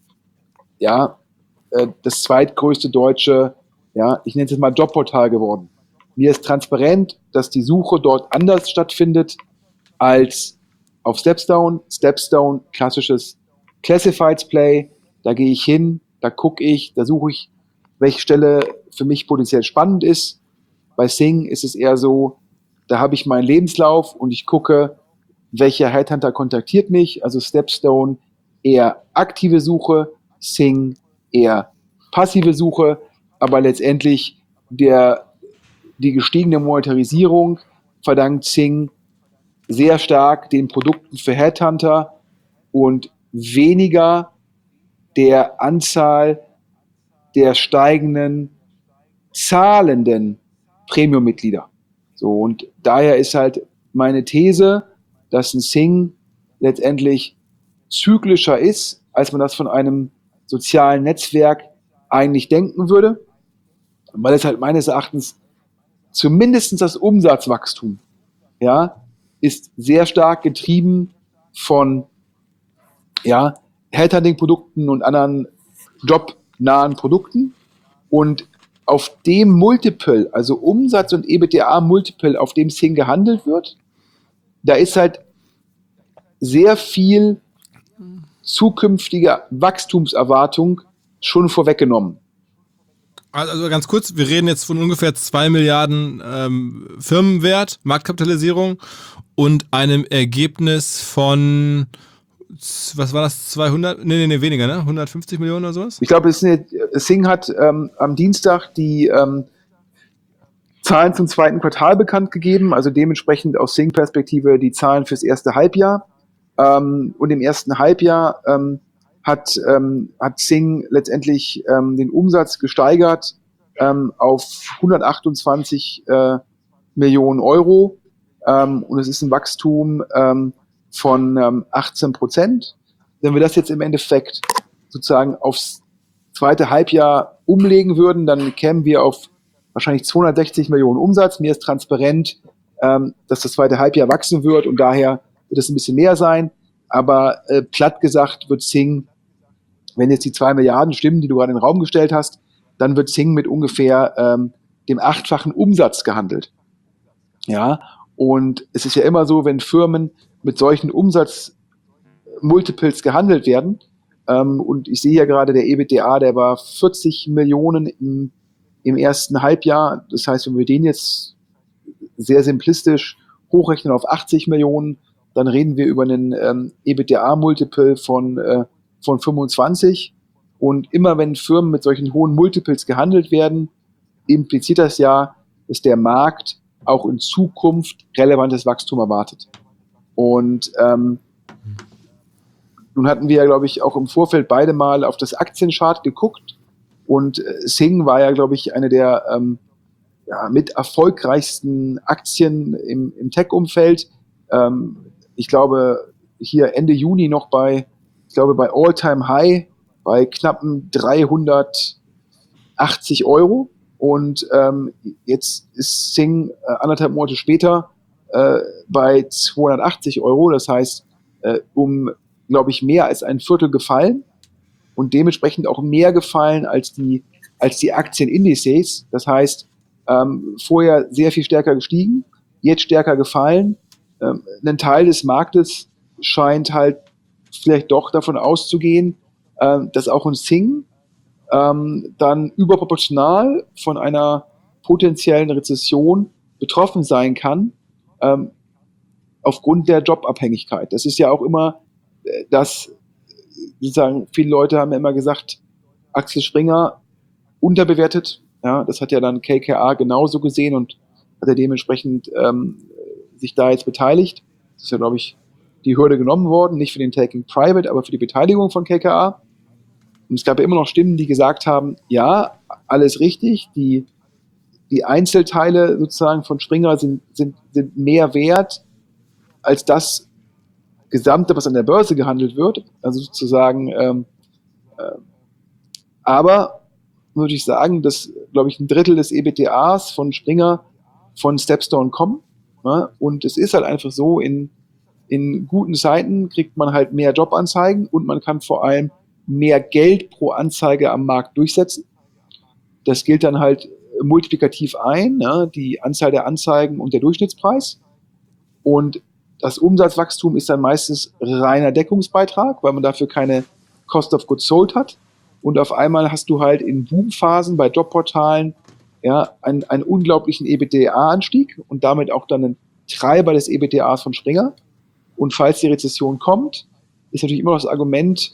ja äh, das zweitgrößte deutsche, ja, ich nenne es jetzt mal Jobportal geworden. Mir ist transparent, dass die Suche dort anders stattfindet als auf Stepstone. Stepstone, klassisches Classifieds Play, da gehe ich hin, da gucke ich, da suche ich, welche Stelle für mich potenziell spannend ist. Bei Xing ist es eher so, da habe ich meinen Lebenslauf und ich gucke, welcher Headhunter kontaktiert mich. Also Stepstone eher aktive Suche, Xing eher passive Suche, aber letztendlich der, die gestiegene Monetarisierung verdankt Xing sehr stark den Produkten für Headhunter und weniger der Anzahl der steigenden, zahlenden Premium-Mitglieder. So, und daher ist halt meine These, dass ein Xing letztendlich zyklischer ist, als man das von einem sozialen Netzwerk eigentlich denken würde, weil es halt meines Erachtens zumindest das Umsatzwachstum, ja, ist sehr stark getrieben von, ja, Headhunting-Produkten und anderen jobnahen Produkten, und auf dem Multiple, also Umsatz und EBITDA-Multiple, auf dem Xing gehandelt wird, da ist halt sehr viel zukünftige Wachstumserwartung schon vorweggenommen. Also ganz kurz, wir reden jetzt von ungefähr zwei Milliarden ähm, Firmenwert, Marktkapitalisierung und einem Ergebnis von, was war das, zweihundert? Nee, nee, nee, weniger, ne? hundertfünfzig Millionen oder sowas? Ich glaube, Xing hat ähm, am Dienstag die ähm, Zahlen zum zweiten Quartal bekannt gegeben, also dementsprechend aus Xing-Perspektive die Zahlen fürs erste Halbjahr. Ähm, und im ersten Halbjahr ähm, hat, ähm, hat Xing letztendlich ähm, den Umsatz gesteigert ähm, auf hundertachtundzwanzig äh, Millionen Euro. Ähm, und es ist ein Wachstum ähm, von ähm, achtzehn Prozent. Wenn wir das jetzt im Endeffekt sozusagen aufs zweite Halbjahr umlegen würden, dann kämen wir auf wahrscheinlich zweihundertsechzig Millionen Umsatz. Mir ist transparent, ähm, dass das zweite Halbjahr wachsen wird, und daher wird es ein bisschen mehr sein. Aber äh, platt gesagt wird Xing, wenn jetzt die zwei Milliarden stimmen, die du gerade in den Raum gestellt hast, dann wird Xing mit ungefähr ähm, dem achtfachen Umsatz gehandelt. Ja, und es ist ja immer so, wenn Firmen mit solchen Umsatzmultiples gehandelt werden, ähm, und ich sehe ja gerade, der EBITDA, der war vierzig Millionen im, im ersten Halbjahr. Das heißt, wenn wir den jetzt sehr simplistisch hochrechnen auf achtzig Millionen, dann reden wir über einen ähm, EBITDA-Multiple von, äh, von fünfundzwanzig. Und immer wenn Firmen mit solchen hohen Multiples gehandelt werden, impliziert das ja, dass der Markt auch in Zukunft relevantes Wachstum erwartet. Und ähm, nun hatten wir ja, glaube ich, auch im Vorfeld beide mal auf das Aktienchart geguckt und äh, Sing war ja, glaube ich, eine der ähm, ja, mit erfolgreichsten Aktien im, im Tech-Umfeld. Ähm, ich glaube, hier Ende Juni noch bei, ich glaube, bei All-Time-High bei knappen dreihundertachtzig Euro. Und ähm, jetzt ist Sing äh, anderthalb Monate später äh, bei zweihundertachtzig Euro. Das heißt, äh, um, glaube ich, mehr als ein Viertel gefallen und dementsprechend auch mehr gefallen als die, als die Aktienindizes. Das heißt, ähm, vorher sehr viel stärker gestiegen, jetzt stärker gefallen. Ähm, ein Teil des Marktes scheint halt vielleicht doch davon auszugehen, äh, dass auch ein Sing ähm, dann überproportional von einer potenziellen Rezession betroffen sein kann, ähm, aufgrund der Jobabhängigkeit. Das ist ja auch immer, äh, dass sozusagen viele Leute haben ja immer gesagt, Axel Springer unterbewertet. Ja, das hat ja dann K K A genauso gesehen und hat er dementsprechend ähm, sich da jetzt beteiligt. Das ist ja, glaube ich, die Hürde genommen worden, nicht für den Taking Private, aber für die Beteiligung von K K A. Und es gab ja immer noch Stimmen, die gesagt haben, ja, alles richtig, die, die Einzelteile sozusagen von Springer sind, sind, sind mehr wert als das Gesamte, was an der Börse gehandelt wird. Also sozusagen, ähm, äh, aber würde ich sagen, dass, glaube ich, ein Drittel des E B T As von Springer von Stepstone kommen. Ja? Und es ist halt einfach so, in, in guten Zeiten kriegt man halt mehr Jobanzeigen und man kann vor allem mehr Geld pro Anzeige am Markt durchsetzen. Das gilt dann halt multiplikativ ein, ja? Die Anzahl der Anzeigen und der Durchschnittspreis. Und das Umsatzwachstum ist dann meistens reiner Deckungsbeitrag, weil man dafür keine Cost of Goods Sold hat. Und auf einmal hast du halt in Boomphasen bei Jobportalen ja, einen, einen unglaublichen E B T A-Anstieg und damit auch dann einen Treiber des E B T As von Springer. Und falls die Rezession kommt, ist natürlich immer noch das Argument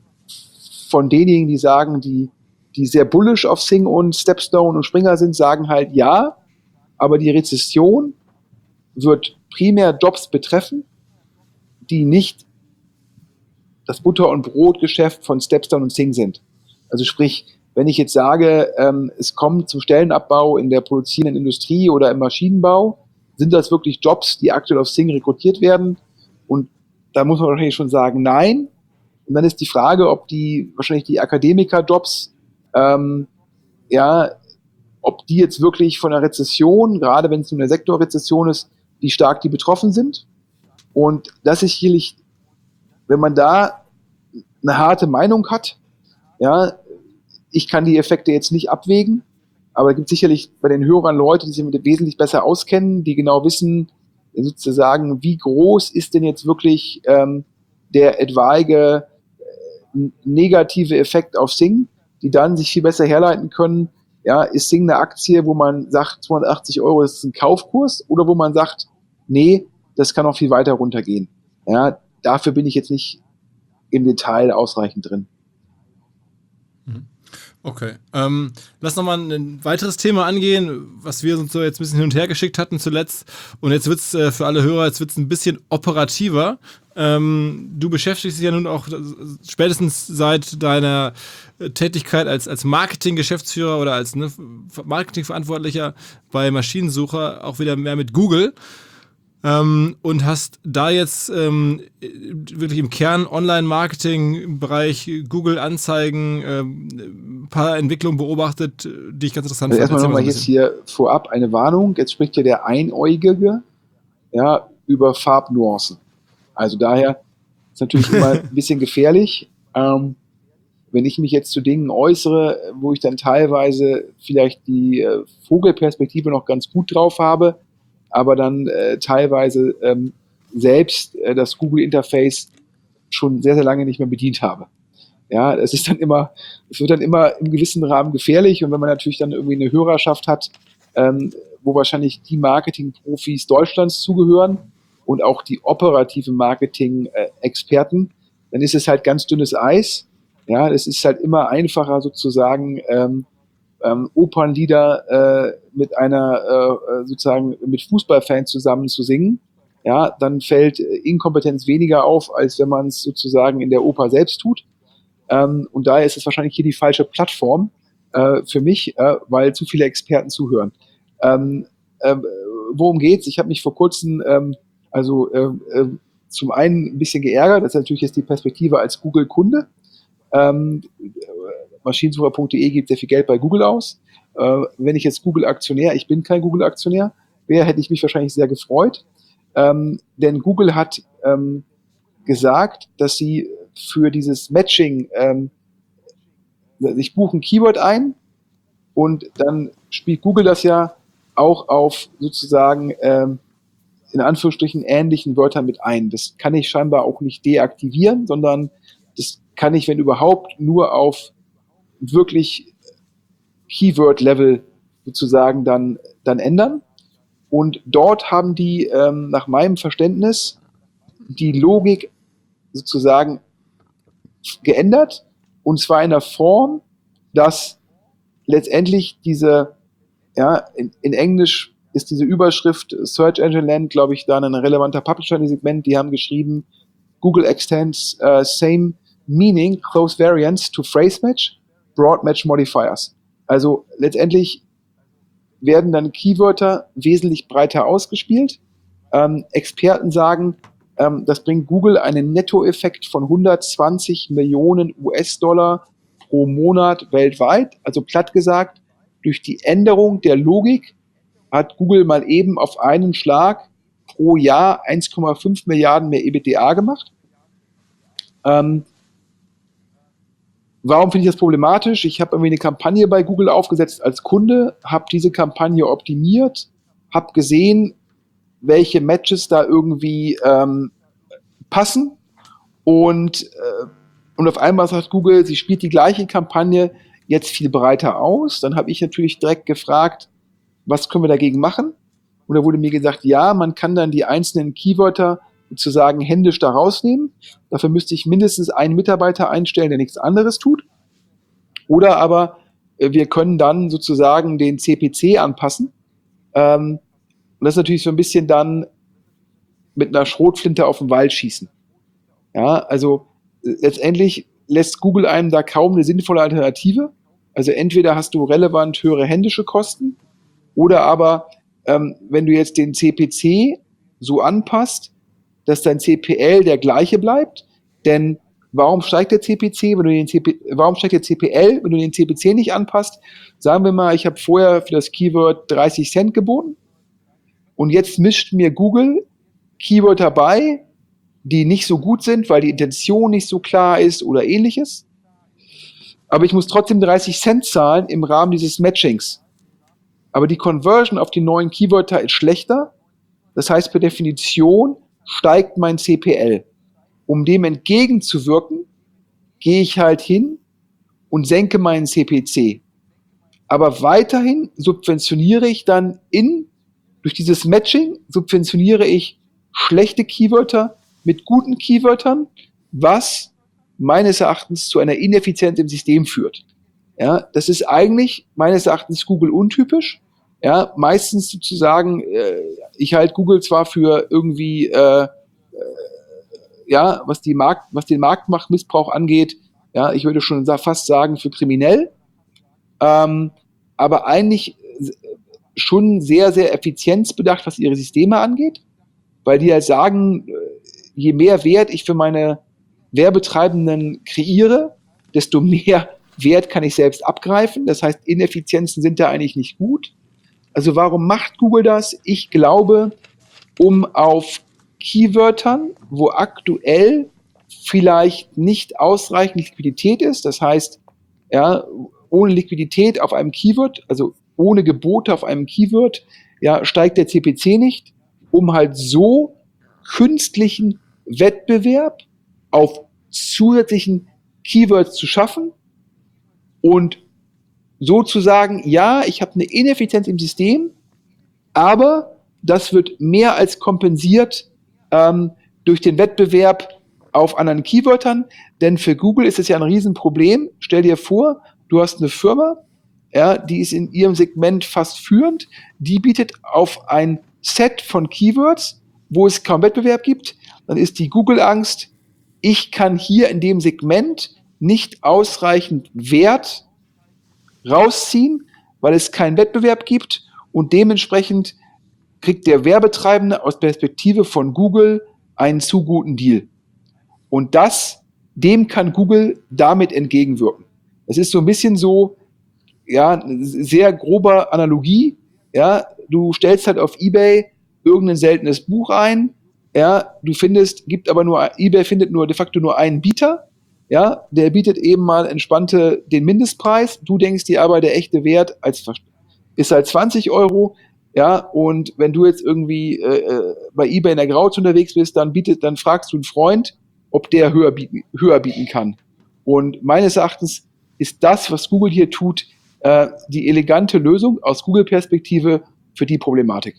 von denjenigen, die sagen, die, die sehr bullish auf Sing und Stepstone und Springer sind, sagen halt ja, aber die Rezession wird primär Jobs betreffen, die nicht das Butter- und Brotgeschäft von Stepstone und Sing sind. Also sprich, wenn ich jetzt sage, ähm, es kommt zum Stellenabbau in der produzierenden Industrie oder im Maschinenbau, sind das wirklich Jobs, die aktuell auf Sing rekrutiert werden? Und da muss man wahrscheinlich schon sagen, nein. Und dann ist die Frage, ob die, wahrscheinlich die Akademiker-Jobs, ähm, ja, ob die jetzt wirklich von der Rezession, gerade wenn es nur eine Sektorrezession ist, wie stark die betroffen sind. Und das ist sicherlich, wenn man da eine harte Meinung hat, ja, ich kann die Effekte jetzt nicht abwägen, aber es gibt sicherlich bei den Hörern Leute, die sich mit dem wesentlich besser auskennen, die genau wissen, sozusagen, wie groß ist denn jetzt wirklich ähm, der etwaige äh, negative Effekt auf Sing, die dann sich viel besser herleiten können, ja, ist Sing eine Aktie, wo man sagt, zweihundertachtzig Euro ist ein Kaufkurs, oder wo man sagt, nee, das kann auch viel weiter runtergehen. Ja, dafür bin ich jetzt nicht im Detail ausreichend drin. Okay. Ähm, lass nochmal ein weiteres Thema angehen, was wir uns so jetzt ein bisschen hin und her geschickt hatten zuletzt. Und jetzt wird es äh, für alle Hörer, jetzt wird es ein bisschen operativer. Ähm, du beschäftigst dich ja nun auch spätestens seit deiner Tätigkeit als, als Marketing-Geschäftsführer oder als ne, Marketingverantwortlicher bei Maschinensucher auch wieder mehr mit Google. Ähm, und hast da jetzt ähm, wirklich im Kern Online-Marketing-Bereich Google-Anzeigen ähm, ein paar Entwicklungen beobachtet, die ich ganz interessant also fand. Erstmal nochmal jetzt hier vorab eine Warnung. Jetzt spricht ja der Einäugige ja, über Farbnuancen. Also daher ist natürlich immer ein bisschen gefährlich, ähm, wenn ich mich jetzt zu Dingen äußere, wo ich dann teilweise vielleicht die äh, Vogelperspektive noch ganz gut drauf habe, aber dann äh, teilweise ähm, selbst äh, das Google-Interface schon sehr, sehr lange nicht mehr bedient habe. Ja, es ist dann immer, es wird dann immer im gewissen Rahmen gefährlich, und wenn man natürlich dann irgendwie eine Hörerschaft hat, ähm, wo wahrscheinlich die Marketing-Profis Deutschlands zugehören und auch die operative Marketing-Experten, dann ist es halt ganz dünnes Eis. Ja, es ist halt immer einfacher sozusagen, ähm, ähm, Opernlieder äh, mit einer äh, sozusagen mit Fußballfans zusammen zu singen, ja, dann fällt Inkompetenz weniger auf, als wenn man es sozusagen in der Oper selbst tut. Ähm, und daher ist es wahrscheinlich hier die falsche Plattform äh, für mich, äh, weil zu viele Experten zuhören. Ähm, äh, worum geht's? Ich habe mich vor kurzem ähm, also äh, äh, zum einen ein bisschen geärgert, das ist natürlich jetzt die Perspektive als Google-Kunde. Ähm, Maschinensucher punkt de gibt sehr viel Geld bei Google aus. Äh, wenn ich jetzt Google-Aktionär, ich bin kein Google-Aktionär, wäre, hätte ich mich wahrscheinlich sehr gefreut. Ähm, denn Google hat ähm, gesagt, dass sie für dieses Matching ähm, sich buchen Keyword ein und dann spielt Google das ja auch auf sozusagen ähm, in Anführungsstrichen ähnlichen Wörtern mit ein. Das kann ich scheinbar auch nicht deaktivieren, sondern das kann ich, wenn überhaupt, nur auf wirklich Keyword-Level sozusagen dann, dann ändern. Und dort haben die ähm, nach meinem Verständnis die Logik sozusagen geändert, und zwar in der Form, dass letztendlich diese, ja, in, in Englisch ist diese Überschrift Search Engine Land, glaube ich, da ein relevanter Publisher in dem Segment, die haben geschrieben, Google extends uh, same meaning, close variants to phrase match, broad match modifiers. Also letztendlich werden dann Keywörter wesentlich breiter ausgespielt. Ähm, Experten sagen, ähm, das bringt Google einen Nettoeffekt von hundertzwanzig Millionen U S-Dollar pro Monat weltweit. Also platt gesagt, durch die Änderung der Logik hat Google mal eben auf einen Schlag pro Jahr eins Komma fünf Milliarden mehr EBITDA gemacht. Ähm, Warum finde ich das problematisch? Ich habe irgendwie eine Kampagne bei Google aufgesetzt als Kunde, habe diese Kampagne optimiert, habe gesehen, welche Matches da irgendwie ähm, passen und, äh, und auf einmal sagt Google, sie spielt die gleiche Kampagne jetzt viel breiter aus. Dann habe ich natürlich direkt gefragt, was können wir dagegen machen? Und da wurde mir gesagt, ja, man kann dann die einzelnen Keywörter sozusagen händisch da rausnehmen. Dafür müsste ich mindestens einen Mitarbeiter einstellen, der nichts anderes tut. Oder aber äh, wir können dann sozusagen den C P C anpassen. Ähm, und das ist natürlich so ein bisschen dann mit einer Schrotflinte auf den Wald schießen. Ja, also äh, letztendlich lässt Google einem da kaum eine sinnvolle Alternative. Also entweder hast du relevant höhere händische Kosten oder aber, ähm, wenn du jetzt den C P C so anpasst, dass dein C P L der gleiche bleibt, denn warum steigt der C P C, wenn du den C P, warum steigt der C P L, wenn du den C P C nicht anpasst? Sagen wir mal, ich habe vorher für das Keyword dreißig Cent geboten und jetzt mischt mir Google Keywörter bei, die nicht so gut sind, weil die Intention nicht so klar ist oder ähnliches. Aber ich muss trotzdem dreißig Cent zahlen im Rahmen dieses Matchings. Aber die Conversion auf die neuen Keywörter ist schlechter. Das heißt, per Definition steigt mein C P L. Um dem entgegenzuwirken, gehe ich halt hin und senke meinen C P C. Aber weiterhin subventioniere ich dann in, durch dieses Matching, subventioniere ich schlechte Keywörter mit guten Keywörtern, was meines Erachtens zu einer Ineffizienz im System führt. Ja, das ist eigentlich meines Erachtens Google untypisch. Ja, meistens sozusagen, äh, ich halte Google zwar für irgendwie, äh, äh, ja, was die Markt, was den Marktmachtmissbrauch angeht, ja, ich würde schon fast sagen für kriminell, ähm, aber eigentlich schon sehr, sehr effizienzbedacht, was ihre Systeme angeht, weil die halt sagen, je mehr Wert ich für meine Werbetreibenden kreiere, desto mehr Wert kann ich selbst abgreifen. Das heißt, Ineffizienzen sind da eigentlich nicht gut. Also warum macht Google das? Ich glaube, um auf Keywörtern, wo aktuell vielleicht nicht ausreichend Liquidität ist, das heißt, ja, ohne Liquidität auf einem Keyword, also ohne Gebote auf einem Keyword, ja, steigt der C P C nicht, um halt so künstlichen Wettbewerb auf zusätzlichen Keywords zu schaffen und so zu sagen, ja, ich habe eine Ineffizienz im System, aber das wird mehr als kompensiert ähm, durch den Wettbewerb auf anderen Keywörtern, denn für Google ist es ja ein Riesenproblem. Stell dir vor, du hast eine Firma, ja, die ist in ihrem Segment fast führend, die bietet auf ein Set von Keywords, wo es kaum Wettbewerb gibt, dann ist die Google-Angst, ich kann hier in dem Segment nicht ausreichend Wert rausziehen, weil es keinen Wettbewerb gibt und dementsprechend kriegt der Werbetreibende aus Perspektive von Google einen zu guten Deal. Und das, dem kann Google damit entgegenwirken. Es ist so ein bisschen so, ja, eine sehr grobe Analogie, ja, du stellst halt auf eBay irgendein seltenes Buch ein, ja, du findest, gibt aber nur, eBay findet nur de facto nur einen Bieter, ja, der bietet eben mal entspannte den Mindestpreis, du denkst dir aber, der echte Wert als ist halt zwanzig Euro, ja, und wenn du jetzt irgendwie äh, bei eBay in der Grauzone unterwegs bist, dann bietet, dann fragst du einen Freund, ob der höher bieten, höher bieten kann. Und meines Erachtens ist das, was Google hier tut, äh, die elegante Lösung aus Google-Perspektive für die Problematik.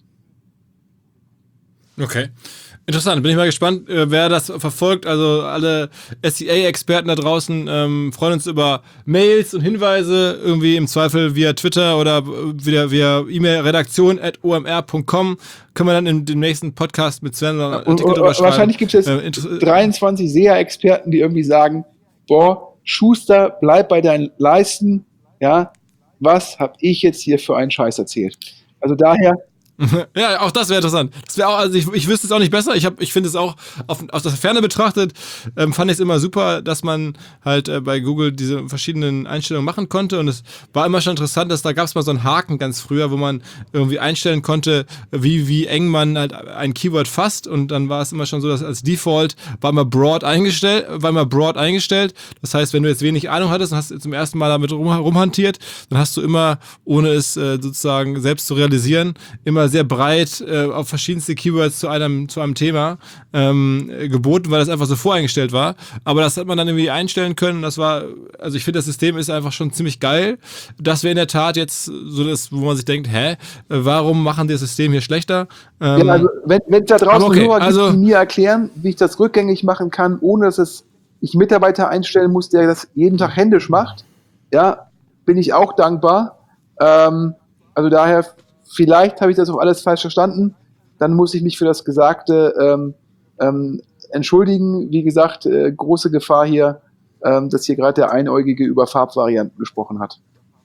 Okay. Interessant, bin ich mal gespannt, äh, wer das verfolgt. Also alle S E A-Experten da draußen ähm, freuen uns über Mails und Hinweise, irgendwie im Zweifel via Twitter oder via, via E-Mail redaktion at o m r punkt com. Können wir dann in dem nächsten Podcast mit Sven einen Artikel und, drüber schreiben. Wahrscheinlich gibt es jetzt äh, dreiundzwanzig S E A-Experten, die irgendwie sagen, boah, Schuster, bleib bei deinen Leisten, ja, was hab ich jetzt hier für einen Scheiß erzählt? Also daher... Ja, auch das wäre interessant. Das wäre auch, also ich, ich wüsste es auch nicht besser. Ich habe, ich finde es auch auf, aus der Ferne betrachtet, ähm, fand ich es immer super, dass man halt äh, bei Google diese verschiedenen Einstellungen machen konnte. Und es war immer schon interessant, dass da gab es mal so einen Haken ganz früher, wo man irgendwie einstellen konnte, wie wie eng man halt ein Keyword fasst. Und dann war es immer schon so, dass als Default war immer broad eingestellt, war immer broad eingestellt. Das heißt, wenn du jetzt wenig Ahnung hattest und hast zum ersten Mal damit rum, rumhantiert, dann hast du immer, ohne es äh, sozusagen selbst zu realisieren, immer sehr breit äh, auf verschiedenste Keywords zu einem, zu einem Thema ähm, geboten, weil das einfach so voreingestellt war. Aber das hat man dann irgendwie einstellen können. Das war, also ich finde, das System ist einfach schon ziemlich geil. Das wäre in der Tat jetzt so das, wo man sich denkt, hä, warum machen die das System hier schlechter? Ähm, ja, also wenn es da draußen okay, Hörer gibt, also, die mir erklären, wie ich das rückgängig machen kann, ohne dass es ich einen Mitarbeiter einstellen muss, der das jeden Tag händisch macht, ja, bin ich auch dankbar. Ähm, also daher vielleicht habe ich das auch alles falsch verstanden. Dann muss ich mich für das Gesagte ähm, ähm, entschuldigen. Wie gesagt, äh, große Gefahr hier, ähm, dass hier gerade der Einäugige über Farbvarianten gesprochen hat.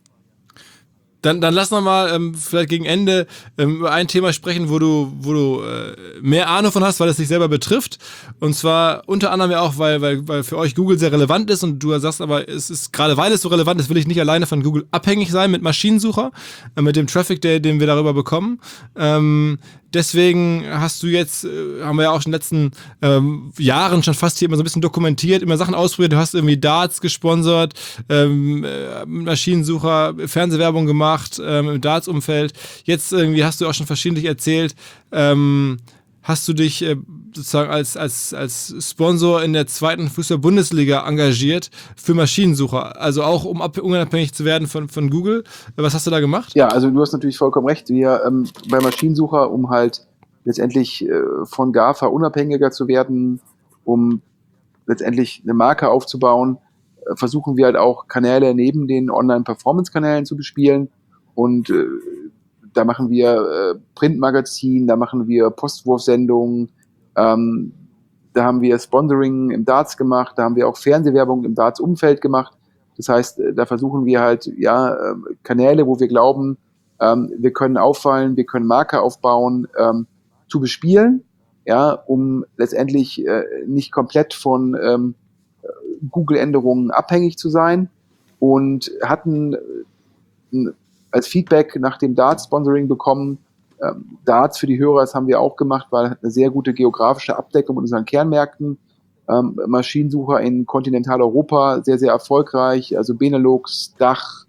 Dann, dann lass noch mal ähm, vielleicht gegen Ende ähm, über ein Thema sprechen, wo du, wo du äh, mehr Ahnung von hast, weil es dich selber betrifft. Und zwar unter anderem ja auch, weil, weil, weil für euch Google sehr relevant ist und du sagst aber, es ist gerade weil es so relevant ist, will ich nicht alleine von Google abhängig sein mit Maschinensucher, äh, mit dem Traffic, der, den wir darüber bekommen. Ähm, deswegen hast du jetzt, äh, haben wir ja auch in den letzten ähm, Jahren schon fast hier immer so ein bisschen dokumentiert, immer Sachen ausprobiert. Du hast irgendwie Darts gesponsert, ähm, äh, Maschinensucher, Fernsehwerbung gemacht, ähm, im Darts-Umfeld. Jetzt irgendwie hast du auch schon verschiedentlich erzählt, ähm, hast du dich äh, sozusagen als, als, als Sponsor in der zweiten Fußball-Bundesliga engagiert für Maschinensucher, also auch um ab, unabhängig zu werden von, von Google. Was hast du da gemacht? Ja, also du hast natürlich vollkommen recht. Wir ähm, bei Maschinensucher, um halt letztendlich äh, von GAFA unabhängiger zu werden, um letztendlich eine Marke aufzubauen, äh, versuchen wir halt auch Kanäle neben den Online-Performance-Kanälen zu bespielen. Und äh, da machen wir äh, Printmagazin, da machen wir Postwurfsendungen, ähm, da haben wir Sponsoring im Darts gemacht, da haben wir auch Fernsehwerbung im Darts-Umfeld gemacht. Das heißt, da versuchen wir halt ja äh, Kanäle, wo wir glauben, ähm, wir können auffallen, wir können Marke aufbauen, ähm, zu bespielen, ja, um letztendlich äh, nicht komplett von ähm, Google-Änderungen abhängig zu sein, und hatten äh, als Feedback nach dem Darts-Sponsoring bekommen. Ähm, Darts für die Hörer, das haben wir auch gemacht, weil eine sehr gute geografische Abdeckung in unseren Kernmärkten. Ähm, Maschinensucher in Kontinentaleuropa sehr, sehr erfolgreich, also Benelux, Dach,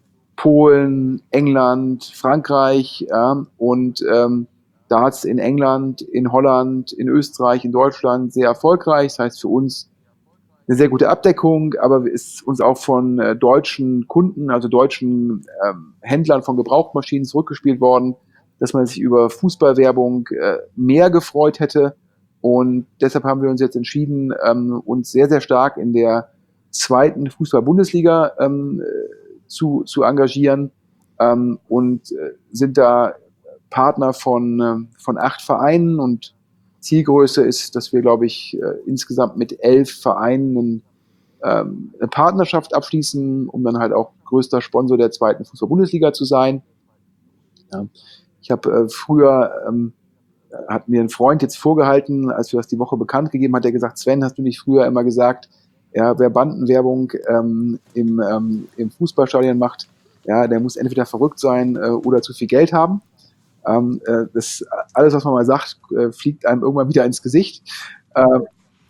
Polen, England, Frankreich, ja, und ähm, Darts in England, in Holland, in Österreich, in Deutschland sehr erfolgreich. Das heißt für uns eine sehr gute Abdeckung, aber ist uns auch von äh, deutschen Kunden, also deutschen ähm, Händlern von Gebrauchtmaschinen zurückgespielt worden, dass man sich über Fußballwerbung äh, mehr gefreut hätte. Und deshalb haben wir uns jetzt entschieden, ähm, uns sehr, sehr stark in der zweiten Fußball-Bundesliga ähm, zu, zu engagieren ähm, und äh, sind da Partner von, äh, von acht Vereinen und Zielgröße ist, dass wir, glaube ich, äh, insgesamt mit elf Vereinen ähm, eine Partnerschaft abschließen, um dann halt auch größter Sponsor der zweiten Fußball-Bundesliga zu sein. Ja. Ich habe äh, früher, ähm, hat mir ein Freund jetzt vorgehalten, als wir das die Woche bekannt gegeben, hat er gesagt, Sven, hast du nicht früher immer gesagt, ja, wer Bandenwerbung ähm, im, ähm, im Fußballstadion macht, ja, der muss entweder verrückt sein äh, oder zu viel Geld haben. Ähm, äh, das, alles, was man mal sagt, äh, fliegt einem irgendwann wieder ins Gesicht. Ähm,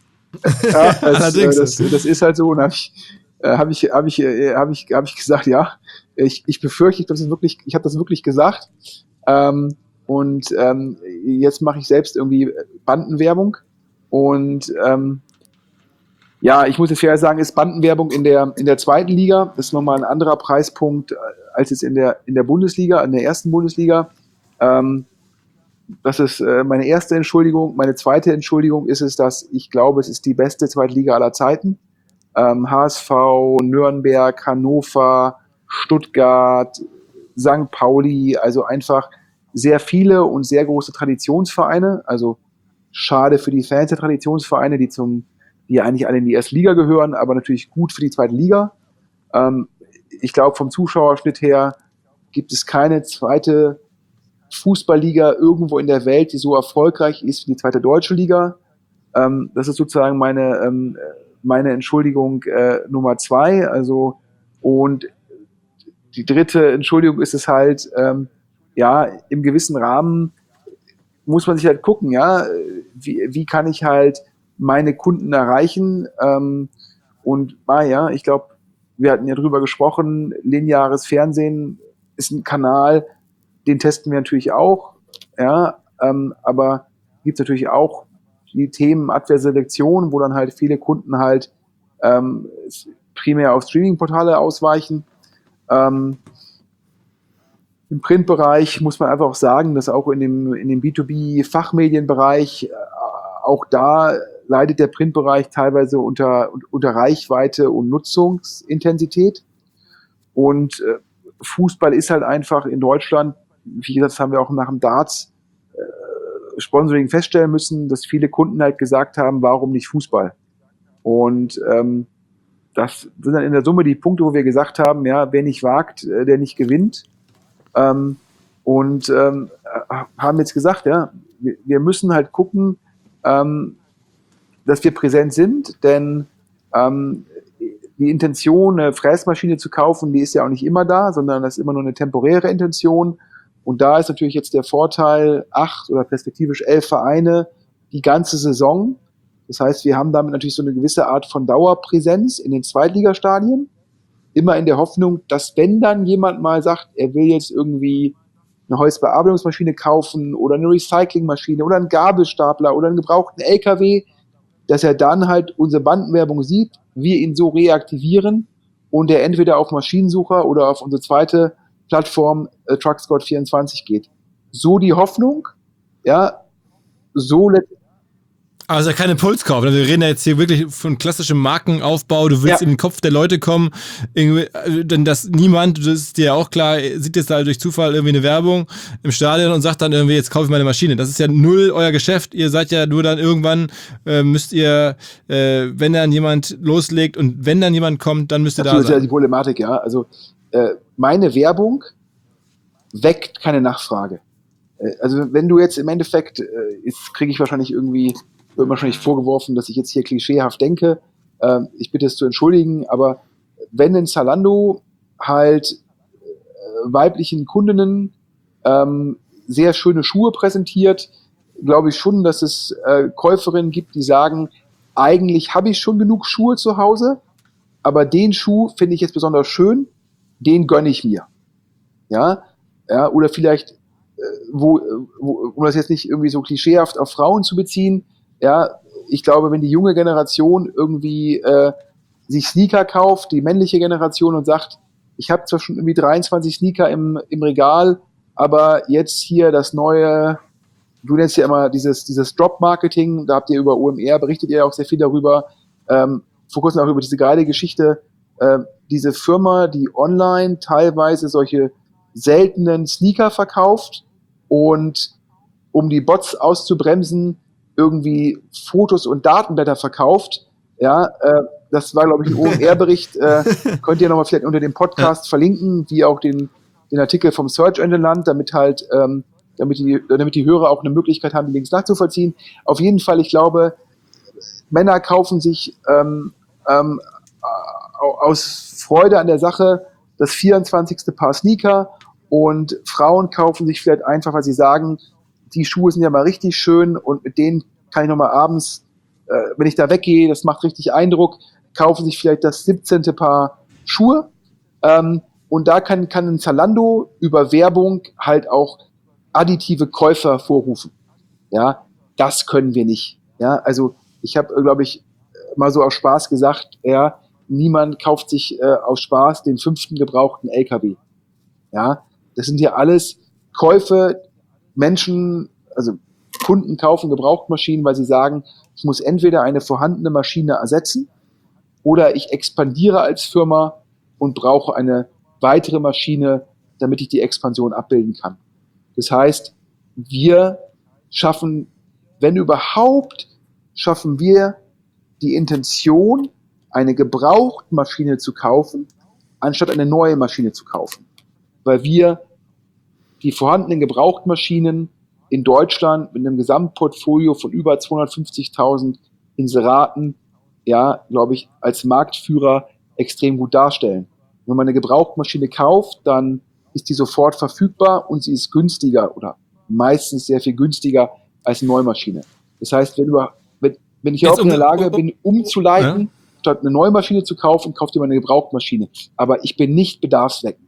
ja, das, äh, das, das ist halt so. Und habe ich, äh, hab ich, hab ich, äh, hab ich, hab ich gesagt, ja, ich, ich befürchte, ich, das ist wirklich, ich habe das wirklich gesagt. Ähm, und ähm, jetzt mache ich selbst irgendwie Bandenwerbung. Und ähm, ja, ich muss jetzt fair sagen, ist Bandenwerbung in der in der zweiten Liga. Das ist nochmal ein anderer Preispunkt als jetzt in der in der Bundesliga, in der ersten Bundesliga. Ähm, das ist äh, meine erste Entschuldigung. Meine zweite Entschuldigung ist es, dass ich glaube, es ist die beste zweite Liga aller Zeiten. Ähm, H S V, Nürnberg, Hannover, Stuttgart, Sankt Pauli, also einfach sehr viele und sehr große Traditionsvereine. Also schade für die Fans der Traditionsvereine, die zum, die eigentlich alle in die erste Liga gehören, aber natürlich gut für die zweite Liga. Ähm, ich glaube, vom Zuschauerschnitt her gibt es keine zweite Fußballliga irgendwo in der Welt, die so erfolgreich ist wie die zweite deutsche Liga. Ähm, das ist sozusagen meine, ähm, meine Entschuldigung äh, Nummer zwei. Also, und die dritte Entschuldigung ist es halt, ähm, ja, im gewissen Rahmen muss man sich halt gucken, ja, wie, wie kann ich halt meine Kunden erreichen? Ähm, und ah, ja, ich glaube, wir hatten ja drüber gesprochen, lineares Fernsehen ist ein Kanal, den testen wir natürlich auch, ja, ähm, aber gibt es natürlich auch die Themen Adverselektion, wo dann halt viele Kunden halt ähm, primär auf Streaming-Portale ausweichen. Ähm, Im Printbereich muss man einfach auch sagen, dass auch in dem, in dem B zwei B-Fachmedienbereich, äh, auch da leidet der Printbereich teilweise unter, unter Reichweite und Nutzungsintensität. Und äh, Fußball ist halt einfach in Deutschland, wie gesagt, das haben wir auch nach dem Darts äh, Sponsoring feststellen müssen, dass viele Kunden halt gesagt haben, warum nicht Fußball? Und ähm, das sind dann in der Summe die Punkte, wo wir gesagt haben, ja, wer nicht wagt, äh, der nicht gewinnt. Ähm, und ähm, haben jetzt gesagt, ja, wir, wir müssen halt gucken, ähm, dass wir präsent sind, denn ähm, die Intention, eine Fräsmaschine zu kaufen, die ist ja auch nicht immer da, sondern das ist immer nur eine temporäre Intention. Und da ist natürlich jetzt der Vorteil, acht oder perspektivisch elf Vereine die ganze Saison. Das heißt, wir haben damit natürlich so eine gewisse Art von Dauerpräsenz in den Zweitligastadien. Immer in der Hoffnung, dass wenn dann jemand mal sagt, er will jetzt irgendwie eine Holzbearbeitungsmaschine kaufen oder eine Recyclingmaschine oder einen Gabelstapler oder einen gebrauchten L K W, dass er dann halt unsere Bandenwerbung sieht, wir ihn so reaktivieren und er entweder auf Maschinensucher oder auf unsere zweite Plattform äh, TruckScout vierundzwanzig geht. So die Hoffnung, ja, so letztendlich. Also keine Pulskauf. Wir reden ja jetzt hier wirklich von klassischem Markenaufbau. Du willst ja in den Kopf der Leute kommen, irgendwie, denn dass niemand, das ist dir ja auch klar, sieht jetzt da durch Zufall irgendwie eine Werbung im Stadion und sagt dann irgendwie, jetzt kaufe ich meine Maschine. Das ist ja null euer Geschäft. Ihr seid ja nur dann irgendwann, äh, müsst ihr, äh, wenn dann jemand loslegt und wenn dann jemand kommt, dann müsst ihr Absolut, da sein. Das ist ja die Problematik, ja. Also äh, meine Werbung weckt keine Nachfrage. Äh, also wenn du jetzt im Endeffekt, äh, jetzt kriege ich wahrscheinlich irgendwie wird mir wahrscheinlich vorgeworfen, dass ich jetzt hier klischeehaft denke. Ähm, ich bitte es zu entschuldigen, aber wenn ein Zalando halt äh, weiblichen Kundinnen ähm, sehr schöne Schuhe präsentiert, glaube ich schon, dass es äh, Käuferinnen gibt, die sagen, eigentlich habe ich schon genug Schuhe zu Hause, aber den Schuh finde ich jetzt besonders schön, den gönne ich mir. Ja, ja, oder vielleicht, äh, wo, wo, um das jetzt nicht irgendwie so klischeehaft auf Frauen zu beziehen, ja, ich glaube, wenn die junge Generation irgendwie äh, sich Sneaker kauft, die männliche Generation, und sagt, ich habe zwar schon irgendwie dreiundzwanzig Sneaker im, im Regal, aber jetzt hier das neue, du nennst ja immer dieses, dieses Drop-Marketing, da habt ihr über O M R, berichtet ihr auch sehr viel darüber, ähm, vor kurzem auch über diese geile Geschichte, äh, diese Firma, die online teilweise solche seltenen Sneaker verkauft und um die Bots auszubremsen, irgendwie Fotos und Datenblätter verkauft. Ja, äh, das war, glaube ich, ein O M R-Bericht. Äh, könnt ihr nochmal vielleicht unter dem Podcast ja. verlinken, wie auch den, den Artikel vom Search Engine Land, damit halt, ähm, damit die, damit die Hörer auch eine Möglichkeit haben, die Links nachzuvollziehen. Auf jeden Fall, ich glaube, Männer kaufen sich ähm, ähm, aus Freude an der Sache das vierundzwanzigste Paar Sneaker und Frauen kaufen sich vielleicht einfach, weil sie sagen, die Schuhe sind ja mal richtig schön und mit denen kann ich nochmal abends, äh, wenn ich da weggehe, das macht richtig Eindruck, kaufen sich vielleicht das siebzehnte Paar Schuhe. Ähm, und da kann, kann ein Zalando über Werbung halt auch additive Käufer hervorrufen. Ja, das können wir nicht. Ja, also ich habe, glaube ich, mal so aus Spaß gesagt, ja, niemand kauft sich äh, aus Spaß den fünften gebrauchten L K W. Ja, das sind ja alles Käufe, Menschen, also Kunden kaufen Gebrauchtmaschinen, weil sie sagen, ich muss entweder eine vorhandene Maschine ersetzen oder ich expandiere als Firma und brauche eine weitere Maschine, damit ich die Expansion abbilden kann. Das heißt, wir schaffen, wenn überhaupt, schaffen wir die Intention, eine Gebrauchtmaschine zu kaufen, anstatt eine neue Maschine zu kaufen. Weil wir die vorhandenen Gebrauchtmaschinen in Deutschland mit einem Gesamtportfolio von über zweihundertfünfzigtausend Inseraten, ja, glaube ich, als Marktführer extrem gut darstellen. Wenn man eine Gebrauchtmaschine kauft, dann ist die sofort verfügbar und sie ist günstiger oder meistens sehr viel günstiger als eine Neumaschine. Das heißt, wenn, über, wenn, wenn ich auch in der Lage bin, umzuleiten, ja, statt eine neue Maschine zu kaufen, kauft ihr mal eine Gebrauchtmaschine. Aber ich bin nicht bedarfsweckend.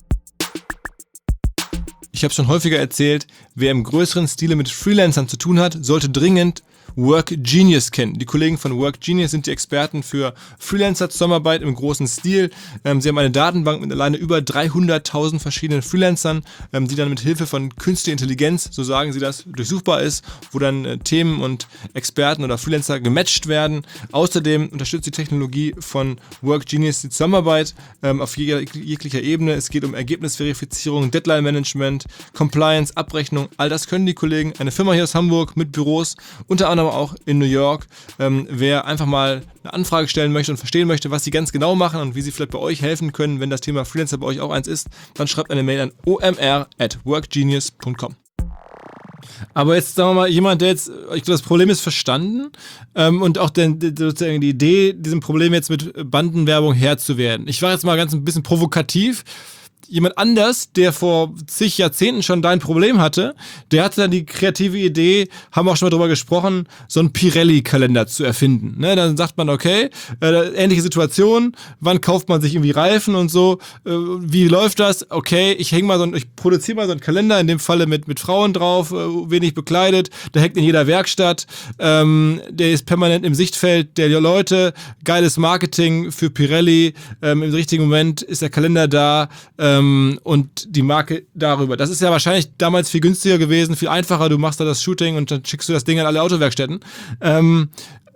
Ich habe schon häufiger erzählt, wer im größeren Stile mit Freelancern zu tun hat, sollte dringend WorkGenius kennen. Die Kollegen von WorkGenius sind die Experten für Freelancer-Zusammenarbeit im großen Stil. Ähm, sie haben eine Datenbank mit alleine über dreihunderttausend verschiedenen Freelancern, ähm, die dann mit Hilfe von künstlicher Intelligenz, so sagen sie das, durchsuchbar ist, wo dann äh, Themen und Experten oder Freelancer gematcht werden. Außerdem unterstützt die Technologie von WorkGenius die Zusammenarbeit ähm, auf jeg- jeglicher Ebene. Es geht um Ergebnisverifizierung, Deadline-Management, Compliance, Abrechnung. All das können die Kollegen. Eine Firma hier aus Hamburg mit Büros, unter anderem auch in New York. Ähm, wer einfach mal eine Anfrage stellen möchte und verstehen möchte, was sie ganz genau machen und wie sie vielleicht bei euch helfen können, wenn das Thema Freelancer bei euch auch eins ist, dann schreibt eine Mail an o m r at workgenius punkt com. Aber jetzt sagen wir mal, jemand, der jetzt, ich glaube, das Problem ist verstanden ähm, und auch den, sozusagen die Idee, diesem Problem jetzt mit Bandenwerbung Herr zu werden. Ich war jetzt mal ganz ein bisschen provokativ. Jemand anders, der vor zig Jahrzehnten schon dein Problem hatte, der hatte dann die kreative Idee, haben wir auch schon mal drüber gesprochen, so einen Pirelli-Kalender zu erfinden. Ne, dann sagt man, okay, äh, ähnliche Situation, wann kauft man sich irgendwie Reifen und so, äh, wie läuft das? Okay, ich hänge mal so ein, ich produziere mal so einen Kalender, in dem Falle mit, mit Frauen drauf, äh, wenig bekleidet, der hängt in jeder Werkstatt, ähm, der ist permanent im Sichtfeld der Leute, geiles Marketing für Pirelli, ähm, im richtigen Moment ist der Kalender da, ähm, und die Marke darüber. Das ist ja wahrscheinlich damals viel günstiger gewesen, viel einfacher. Du machst da das Shooting und dann schickst du das Ding an alle Autowerkstätten. Ähm,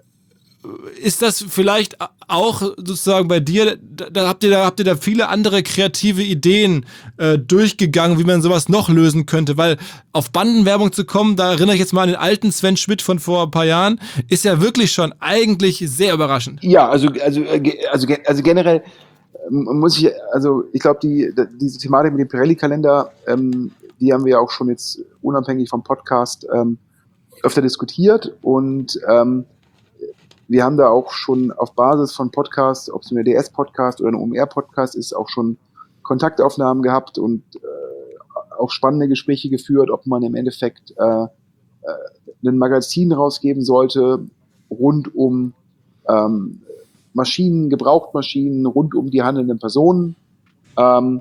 ist das vielleicht auch sozusagen bei dir, da habt ihr da, habt ihr da viele andere kreative Ideen äh, durchgegangen, wie man sowas noch lösen könnte? Weil auf Bandenwerbung zu kommen, da erinnere ich jetzt mal an den alten Sven Schmidt von vor ein paar Jahren, ist ja wirklich schon eigentlich sehr überraschend. Ja, also, also, also, also generell muss ich, also ich glaube, die, diese Thematik mit dem Pirelli-Kalender, ähm, die haben wir ja auch schon jetzt unabhängig vom Podcast ähm, öfter diskutiert und ähm, wir haben da auch schon auf Basis von Podcasts, ob es ein D S-Podcast oder ein O M R-Podcast ist, auch schon Kontaktaufnahmen gehabt und äh, auch spannende Gespräche geführt, ob man im Endeffekt äh, äh, ein Magazin rausgeben sollte rund um ähm, Maschinen, Gebrauchtmaschinen, rund um die handelnden Personen. Ähm,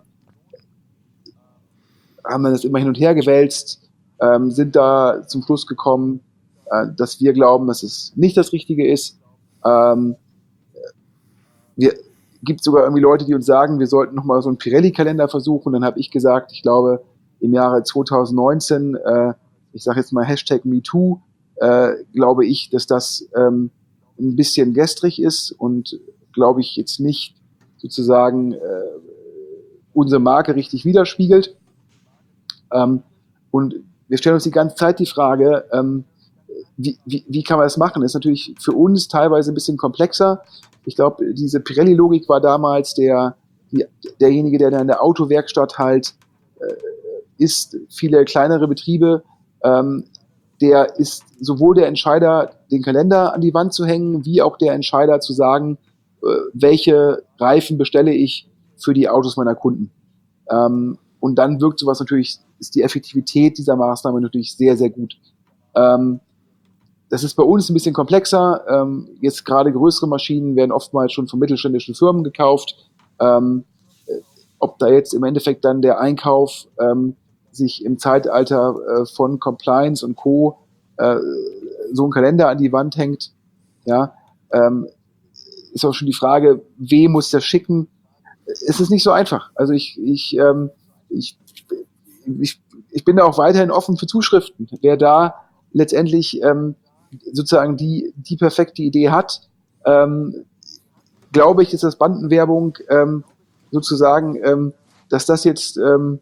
haben wir das immer hin und her gewälzt, ähm, sind da zum Schluss gekommen, äh, dass wir glauben, dass es nicht das Richtige ist. Ähm, wir gibt sogar irgendwie Leute, die uns sagen, wir sollten nochmal so einen Pirelli-Kalender versuchen. Dann habe ich gesagt, ich glaube, im Jahre zwanzig neunzehn, äh, ich sage jetzt mal Hashtag MeToo, äh, glaube ich, dass das ähm, ein bisschen gestrig ist und glaube ich jetzt nicht sozusagen äh, unsere Marke richtig widerspiegelt. Ähm, und wir stellen uns die ganze Zeit die Frage, ähm, wie, wie, wie kann man das machen? Das ist natürlich für uns teilweise ein bisschen komplexer. Ich glaube, diese Pirelli-Logik war damals der, die, derjenige, der da in der Autowerkstatt halt äh, ist, viele kleinere Betriebe, ähm, der ist sowohl der Entscheider, den Kalender an die Wand zu hängen, wie auch der Entscheider zu sagen, äh, welche Reifen bestelle ich für die Autos meiner Kunden. Ähm, und dann wirkt sowas natürlich, ist die Effektivität dieser Maßnahme natürlich sehr, sehr gut. Ähm, das ist bei uns ein bisschen komplexer. Ähm, jetzt gerade größere Maschinen werden oftmals schon von mittelständischen Firmen gekauft. Ähm, ob da jetzt im Endeffekt dann der Einkauf ähm, sich im Zeitalter äh, von Compliance und Co. Äh, so ein Kalender an die Wand hängt, ja, ähm, ist auch schon die Frage, wem muss das schicken? Es ist nicht so einfach. Also ich, ich, ähm, ich, ich, ich bin da auch weiterhin offen für Zuschriften. Wer da letztendlich ähm, sozusagen die, die perfekte Idee hat, ähm, glaube ich, ist das Bandenwerbung ähm, sozusagen, ähm, dass das jetzt ähm,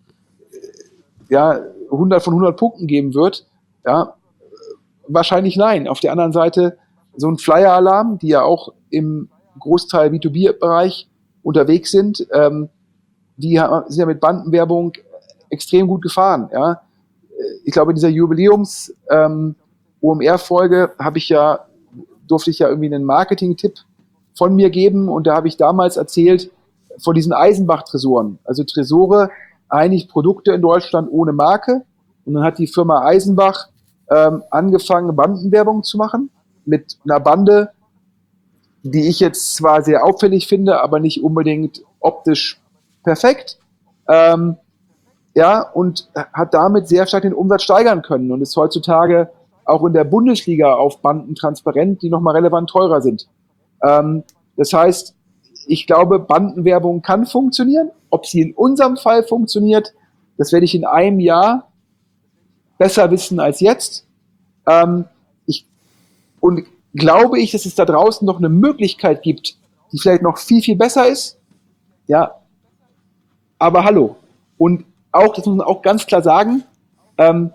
ja, hundert von hundert Punkten geben wird, ja, wahrscheinlich nein. Auf der anderen Seite so ein Flyer-Alarm, die ja auch im Großteil B zwei B-Bereich unterwegs sind, ähm, die sind ja mit Bandenwerbung extrem gut gefahren. Ja. Ich glaube, in dieser Jubiläums ähm, O M R-Folge habe ich ja, durfte ich ja irgendwie einen Marketing-Tipp von mir geben und da habe ich damals erzählt von diesen Eisenbach-Tresoren. Also Tresore, eigentlich Produkte in Deutschland ohne Marke. Und dann hat die Firma Eisenbach ähm, angefangen, Bandenwerbung zu machen mit einer Bande, die ich jetzt zwar sehr auffällig finde, aber nicht unbedingt optisch perfekt. Ähm, ja, und hat damit sehr stark den Umsatz steigern können und ist heutzutage auch in der Bundesliga auf Banden transparent, die nochmal relevant teurer sind. Ähm, das heißt, ich glaube, Bandenwerbung kann funktionieren. Ob sie in unserem Fall funktioniert, das werde ich in einem Jahr besser wissen als jetzt. Ähm, ich, und glaube ich, dass es da draußen noch eine Möglichkeit gibt, die vielleicht noch viel, viel besser ist. Ja, aber hallo. Und auch, das muss man auch ganz klar sagen, ähm,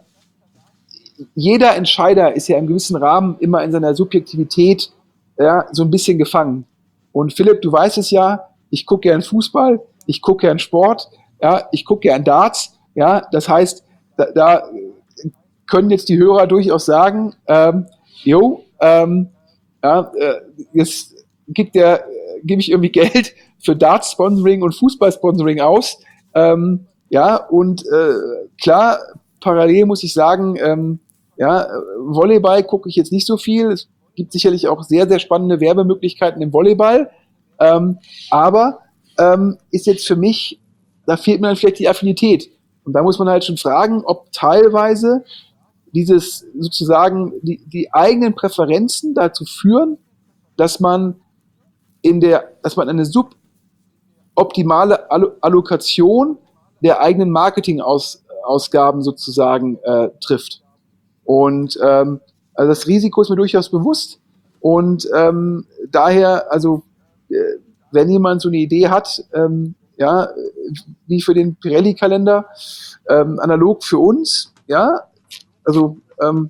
jeder Entscheider ist ja im gewissen Rahmen immer in seiner Subjektivität ja, so ein bisschen gefangen. Und Philipp, du weißt es ja, ich gucke gern Fußball, ich gucke gern Sport, ja, ich gucke gern Darts, ja, das heißt, da, da können jetzt die Hörer durchaus sagen, ähm, jo, ähm, ja, äh, jetzt gibt der, gebe ich irgendwie Geld für Darts-Sponsoring und Fußball-Sponsoring aus, ähm, ja, und äh, klar, parallel muss ich sagen, ähm, ja, Volleyball gucke ich jetzt nicht so viel. Es gibt sicherlich auch sehr, sehr spannende Werbemöglichkeiten im Volleyball. Ähm, aber ähm, ist jetzt für mich, da fehlt mir dann vielleicht die Affinität. Und da muss man halt schon fragen, ob teilweise dieses sozusagen die, die eigenen Präferenzen dazu führen, dass man in der, dass man eine suboptimale Allokation der eigenen Marketingausgaben sozusagen äh, trifft. Und ähm, also das Risiko ist mir durchaus bewusst. Und ähm, daher, also äh, wenn jemand so eine Idee hat, ähm, ja, wie für den Pirelli-Kalender, ähm, analog für uns, ja, also ähm,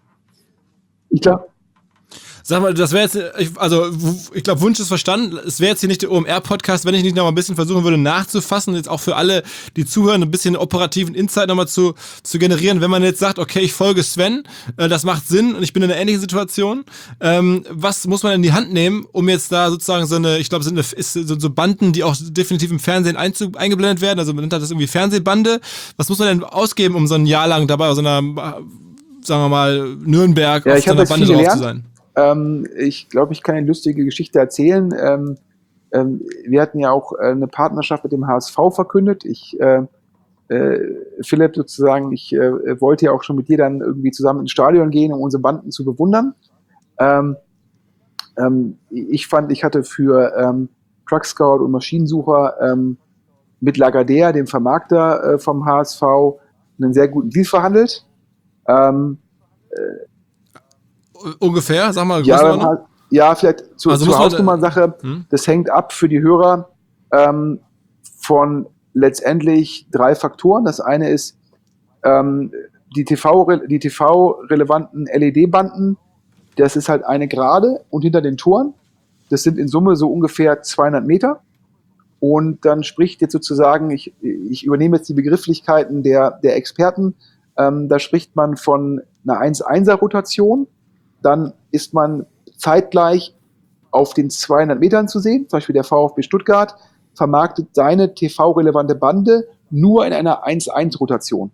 ich glaube, Sag mal, das wäre jetzt, also ich glaube, Wunsch ist verstanden. Es wäre jetzt hier nicht der O M R-Podcast, wenn ich nicht noch mal ein bisschen versuchen würde nachzufassen, jetzt auch für alle, die zuhören, ein bisschen operativen Insight nochmal zu, zu generieren. Wenn man jetzt sagt, okay, ich folge Sven, äh, das macht Sinn und ich bin in einer ähnlichen Situation. Ähm, was muss man in die Hand nehmen, um jetzt da sozusagen so eine, ich glaube, sind eine, ist so, so Banden, die auch definitiv im Fernsehen einzu, eingeblendet werden, also man nennt das irgendwie Fernsehbande. Was muss man denn ausgeben, um so ein Jahr lang dabei aus so einer, sagen wir mal, Nürnberg ja, auf so einer Bande drauf gelernt. zu sein? Ähm, ich glaube, ich kann eine lustige Geschichte erzählen. Ähm, ähm, wir hatten ja auch äh, eine Partnerschaft mit dem H S V verkündet. Ich, äh, äh, Philipp, sozusagen, ich äh, wollte ja auch schon mit dir dann irgendwie zusammen ins Stadion gehen, um unsere Banden zu bewundern. Ähm, ähm, ich fand, ich hatte für ähm, Truck Scout und Maschinensucher ähm, mit Lagardère, dem Vermarkter äh, vom H S V, einen sehr guten Deal verhandelt. Ähm, Ungefähr, sag mal, ja, Größenordnung? Ja, vielleicht zu, Also zur muss man- Hausnummernsache. Hm? Das hängt ab für die Hörer ähm, von letztendlich drei Faktoren. Das eine ist ähm, die T V, die T V-relevanten L E D-Banden. Das ist halt eine Gerade und hinter den Toren. Das sind in Summe so ungefähr zweihundert Meter. Und dann spricht jetzt sozusagen, ich, ich übernehme jetzt die Begrifflichkeiten der, der Experten, ähm, da spricht man von einer eins eins Rotation. Dann ist man zeitgleich auf den zweihundert Metern zu sehen. Zum Beispiel der VfB Stuttgart vermarktet seine T V-relevante Bande nur in einer eins eins Rotation.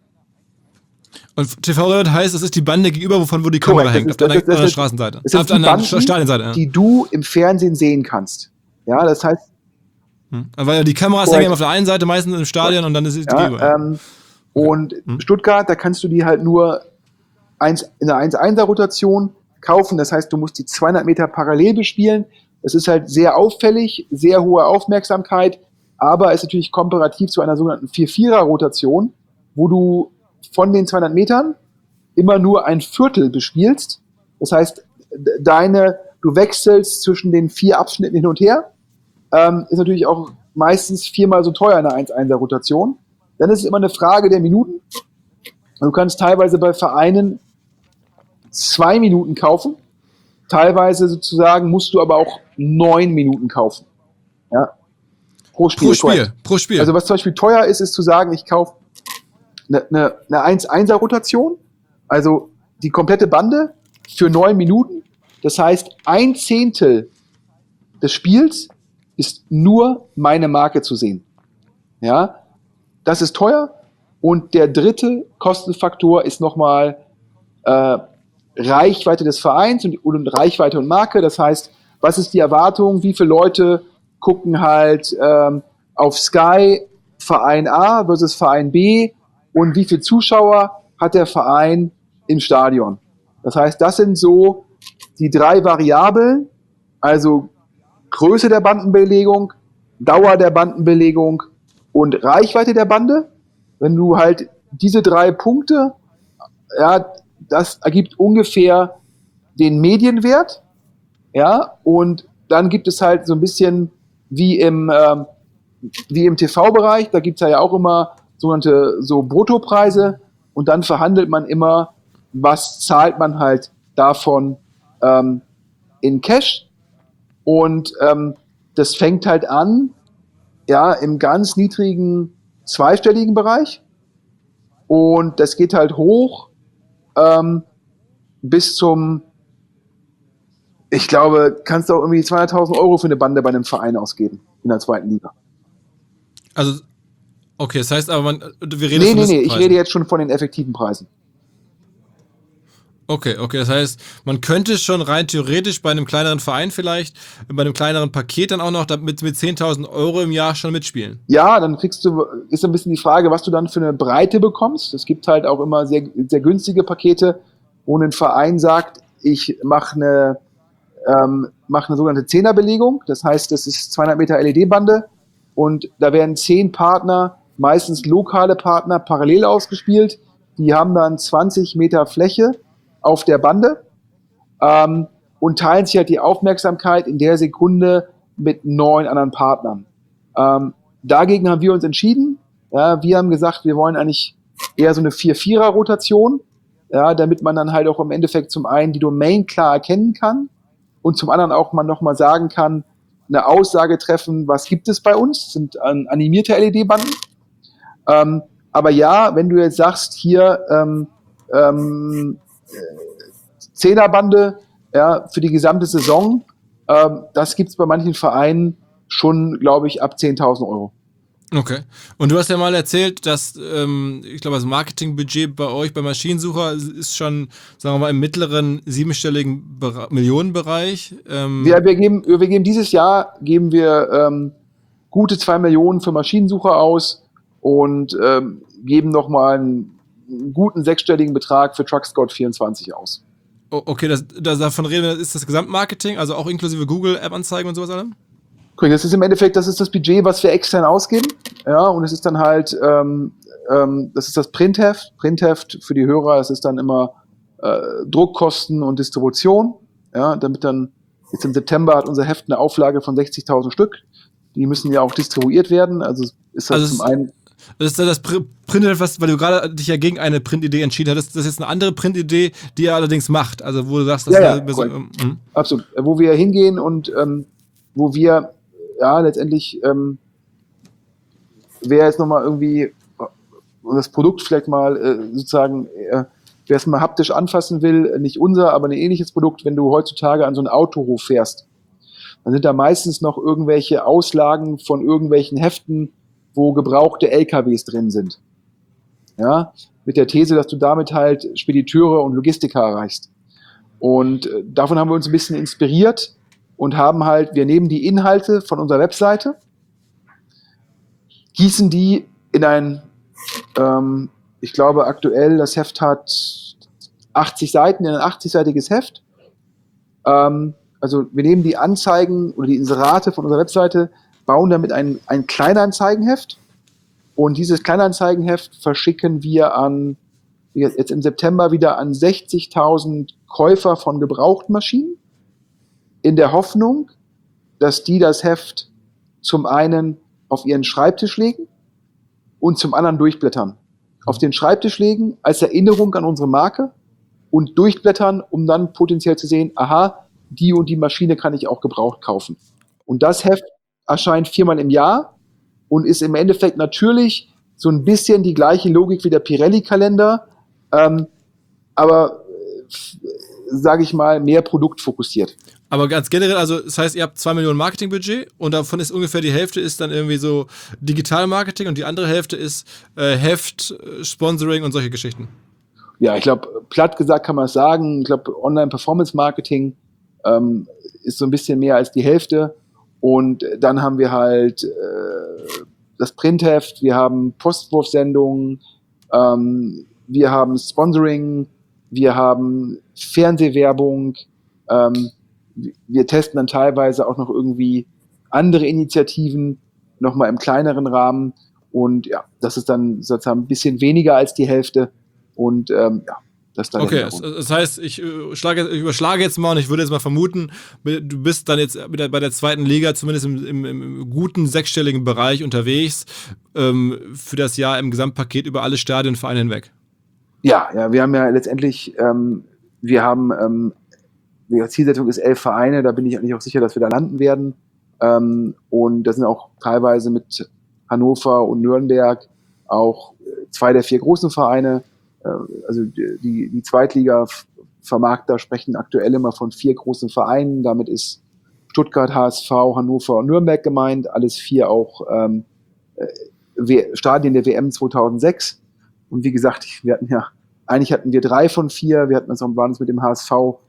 Und T V-relevant heißt, das ist die Bande gegenüber, wovon wo die Kamera Korrekt, hängt, das auf ist- der das- das- anderen das- Straßenseite. Das sind auf die der anderen Banden, Stadionseite. Ja. die du im Fernsehen sehen kannst. Ja, das heißt, Hm. Weil ja die Kameras Korrekt. hängen immer auf der einen Seite, meistens im Stadion und dann ist es die gegenüber. ja, ähm, und Hm. Stuttgart, da kannst du die halt nur eins, in einer eins eins Rotation kaufen. Das heißt, du musst die zweihundert Meter parallel bespielen. Das ist halt sehr auffällig, sehr hohe Aufmerksamkeit, aber ist natürlich komparativ zu einer sogenannten vier vierer Rotation, wo du von den zweihundert Metern immer nur ein Viertel bespielst. Das heißt, d- deine, du wechselst zwischen den vier Abschnitten hin und her. Ähm, ist natürlich auch meistens viermal so teuer eine eins eins Rotation. Dann ist es immer eine Frage der Minuten. Du kannst teilweise bei Vereinen zwei Minuten kaufen. Teilweise sozusagen musst du aber auch neun Minuten kaufen. Ja. Pro Spiel. Pro Spiel, korrekt. pro Spiel. Also was zum Beispiel teuer ist, ist zu sagen, ich kaufe eine, eine, eine eins eins Rotation, also die komplette Bande für neun Minuten. Das heißt, ein Zehntel des Spiels ist nur meine Marke zu sehen. Ja, das ist teuer. Und der dritte Kostenfaktor ist nochmal äh, Reichweite des Vereins und, und Reichweite und Marke. Das heißt, was ist die Erwartung? Wie viele Leute gucken halt ähm, auf Sky Verein A versus Verein B und wie viele Zuschauer hat der Verein im Stadion? Das heißt, das sind so die drei Variablen, also Größe der Bandenbelegung, Dauer der Bandenbelegung und Reichweite der Bande. Wenn du halt diese drei Punkte, ja, das ergibt ungefähr den Medienwert, ja, und dann gibt es halt so ein bisschen wie im, ähm, wie im T V-Bereich, da gibt es ja auch immer sogenannte so Bruttopreise und dann verhandelt man immer, was zahlt man halt davon ähm, in Cash. Und ähm, das fängt halt an, ja, im ganz niedrigen zweistelligen Bereich. Und das geht halt hoch ähm, bis zum, ich glaube, kannst du auch irgendwie zweihunderttausend Euro für eine Bande bei einem Verein ausgeben in der zweiten Liga. Also, okay, das heißt aber, man, wir reden Nee, von nee, nee, ich Listenpreisen. rede jetzt schon von den effektiven Preisen. Okay, okay, das heißt, man könnte schon rein theoretisch bei einem kleineren Verein vielleicht, bei einem kleineren Paket dann auch noch mit, mit zehntausend Euro im Jahr schon mitspielen. Ja, dann kriegst du, ist ein bisschen die Frage, was du dann für eine Breite bekommst. Es gibt halt auch immer sehr, sehr günstige Pakete, wo ein Verein sagt, ich mache eine, ähm, mache eine sogenannte Zehnerbelegung. Das heißt, das ist zweihundert Meter L E D-Bande und da werden zehn Partner, meistens lokale Partner, parallel ausgespielt. Die haben dann zwanzig Meter Fläche auf der Bande ähm, und teilen sich halt die Aufmerksamkeit in der Sekunde mit neun anderen Partnern. Ähm, dagegen haben wir uns entschieden. Ja, wir haben gesagt, wir wollen eigentlich eher so eine vier vierer Rotation, ja, damit man dann halt auch im Endeffekt zum einen die Domain klar erkennen kann und zum anderen auch man nochmal sagen kann, eine Aussage treffen, was gibt es bei uns? Das sind ähm, animierte L E D-Banden. Ähm, aber ja, wenn du jetzt sagst, hier ähm, ähm, Zehnerbande, ja, für die gesamte Saison, ähm, das gibt es bei manchen Vereinen schon, glaube ich, ab zehntausend Euro. Okay. Und du hast ja mal erzählt, dass, ähm, ich glaube, das Marketingbudget bei euch, bei Maschinensucher, ist schon, sagen wir mal, im mittleren siebenstelligen Bere- Millionenbereich. Ähm, Wir, wir, geben, wir geben dieses Jahr geben wir ähm, gute zwei Millionen für Maschinensucher aus und ähm, geben nochmal einen, einen guten sechsstelligen Betrag für TruckScout vierundzwanzig aus. o- okay, das, das, davon reden wir, ist das Gesamtmarketing, also auch inklusive Google-App-Anzeigen und sowas allem? Das ist im Endeffekt, das ist das Budget, was wir extern ausgeben. Ja, und es ist dann halt, ähm, ähm, das ist das Printheft. Printheft für die Hörer, das ist dann immer äh, Druckkosten und Distribution. Ja, damit dann jetzt im September hat unser Heft eine Auflage von sechzigtausend Stück. Die müssen ja auch distribuiert werden. Also ist das Also zum einen. Das ist das Printheft, was, weil du gerade dich ja gegen eine Printidee entschieden hattest. Das ist jetzt eine andere Printidee, die er allerdings macht. Also wo du sagst, das Ja, ist ja, so, ähm, ähm, absolut. Wo wir hingehen und ähm, wo wir ja letztendlich, ähm, wer jetzt nochmal irgendwie das Produkt vielleicht mal äh, sozusagen, äh, wer es mal haptisch anfassen will, nicht unser, aber ein ähnliches Produkt, wenn du heutzutage an so einen Autohof fährst, dann sind da meistens noch irgendwelche Auslagen von irgendwelchen Heften, wo gebrauchte L K Ws drin sind. Ja, mit der These, dass du damit halt Spediteure und Logistiker erreichst. Und äh, davon haben wir uns ein bisschen inspiriert und haben halt, wir nehmen die Inhalte von unserer Webseite, gießen die in ein, ähm, ich glaube aktuell, das Heft hat achtzig Seiten, in ein achtzig-seitiges Heft. Ähm, also wir nehmen die Anzeigen oder die Inserate von unserer Webseite, bauen damit ein, ein Kleinanzeigenheft und dieses Kleinanzeigenheft verschicken wir an, jetzt im September wieder an sechzigtausend Käufer von gebrauchten Maschinen, in der Hoffnung, dass die das Heft zum einen auf ihren Schreibtisch legen und zum anderen durchblättern. Auf den Schreibtisch legen als Erinnerung an unsere Marke und durchblättern, um dann potenziell zu sehen, aha, die und die Maschine kann ich auch gebraucht kaufen. Und das Heft erscheint viermal im Jahr und ist im Endeffekt natürlich so ein bisschen die gleiche Logik wie der Pirelli-Kalender, ähm, aber, äh, sage ich mal, mehr produktfokussiert. aber ganz generell, also das heißt, ihr habt zwei Millionen Marketingbudget und davon ist ungefähr die Hälfte ist dann irgendwie so Digital-Marketing und die andere Hälfte ist äh, Heft, äh, Sponsoring und solche Geschichten. Ja, ich glaube, platt gesagt kann man es sagen. Ich glaube, Online-Performance-Marketing ähm, ist so ein bisschen mehr als die Hälfte. Und dann haben wir halt äh, das Printheft, wir haben Postwurfsendungen, ähm, wir haben Sponsoring, wir haben Fernsehwerbung, ähm, wir testen dann teilweise auch noch irgendwie andere Initiativen, nochmal im kleineren Rahmen. Und ja, das ist dann sozusagen ein bisschen weniger als die Hälfte. Und ähm, ja, das ist dann. Okay, das, das heißt, ich, äh, schlage, ich überschlage jetzt mal und ich würde jetzt mal vermuten, du bist dann jetzt bei der, bei der zweiten Liga zumindest im, im, im guten sechsstelligen Bereich unterwegs ähm, für das Jahr im Gesamtpaket über alle Stadionvereine hinweg. Ja, ja, wir haben ja letztendlich, ähm, wir haben, ähm, die Zielsetzung ist elf Vereine, da bin ich eigentlich auch sicher, dass wir da landen werden. Ähm, und das sind auch teilweise mit Hannover und Nürnberg auch zwei der vier großen Vereine. Also die, die Zweitliga-Vermarkter sprechen aktuell immer von vier großen Vereinen. Damit ist Stuttgart, H S V, Hannover und Nürnberg gemeint. Alles vier auch ähm, Stadien der W M zweitausendsechs. Und wie gesagt, wir hatten ja, eigentlich hatten wir drei von vier. Wir hatten uns auch, waren uns mit dem H S V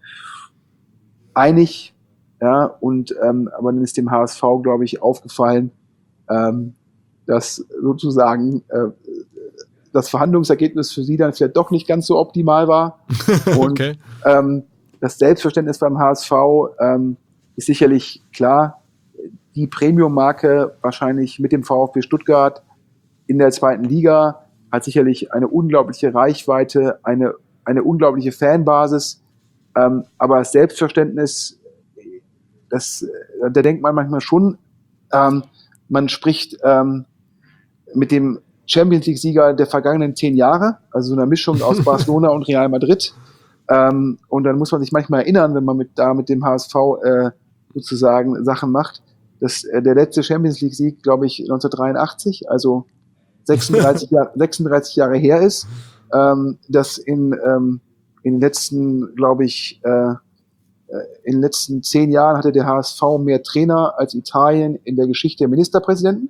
einig. Ja, und ähm, aber dann ist dem H S V, glaube ich, aufgefallen, ähm, dass sozusagen äh, das Verhandlungsergebnis für sie dann vielleicht doch nicht ganz so optimal war. Und okay. ähm, das Selbstverständnis beim H S V ähm, ist sicherlich klar, die Premium-Marke wahrscheinlich mit dem VfB Stuttgart in der zweiten Liga hat sicherlich eine unglaubliche Reichweite, eine, eine unglaubliche Fanbasis, ähm, aber das Selbstverständnis, das, da denkt man manchmal schon, ähm, man spricht ähm, mit dem Champions League-Sieger der vergangenen zehn Jahre, also so eine Mischung aus Barcelona und Real Madrid. Ähm, und dann muss man sich manchmal erinnern, wenn man mit, da mit dem H S V äh, sozusagen Sachen macht, dass äh, der letzte Champions League-Sieg, glaube ich, neunzehnhundertdreiundachtzig, also sechsunddreißig, Jahr, sechsunddreißig Jahre her ist, ähm, dass in, ähm, in den letzten, glaube ich, äh, in den letzten zehn Jahren hatte der H S V mehr Trainer als Italien in der Geschichte der Ministerpräsidenten.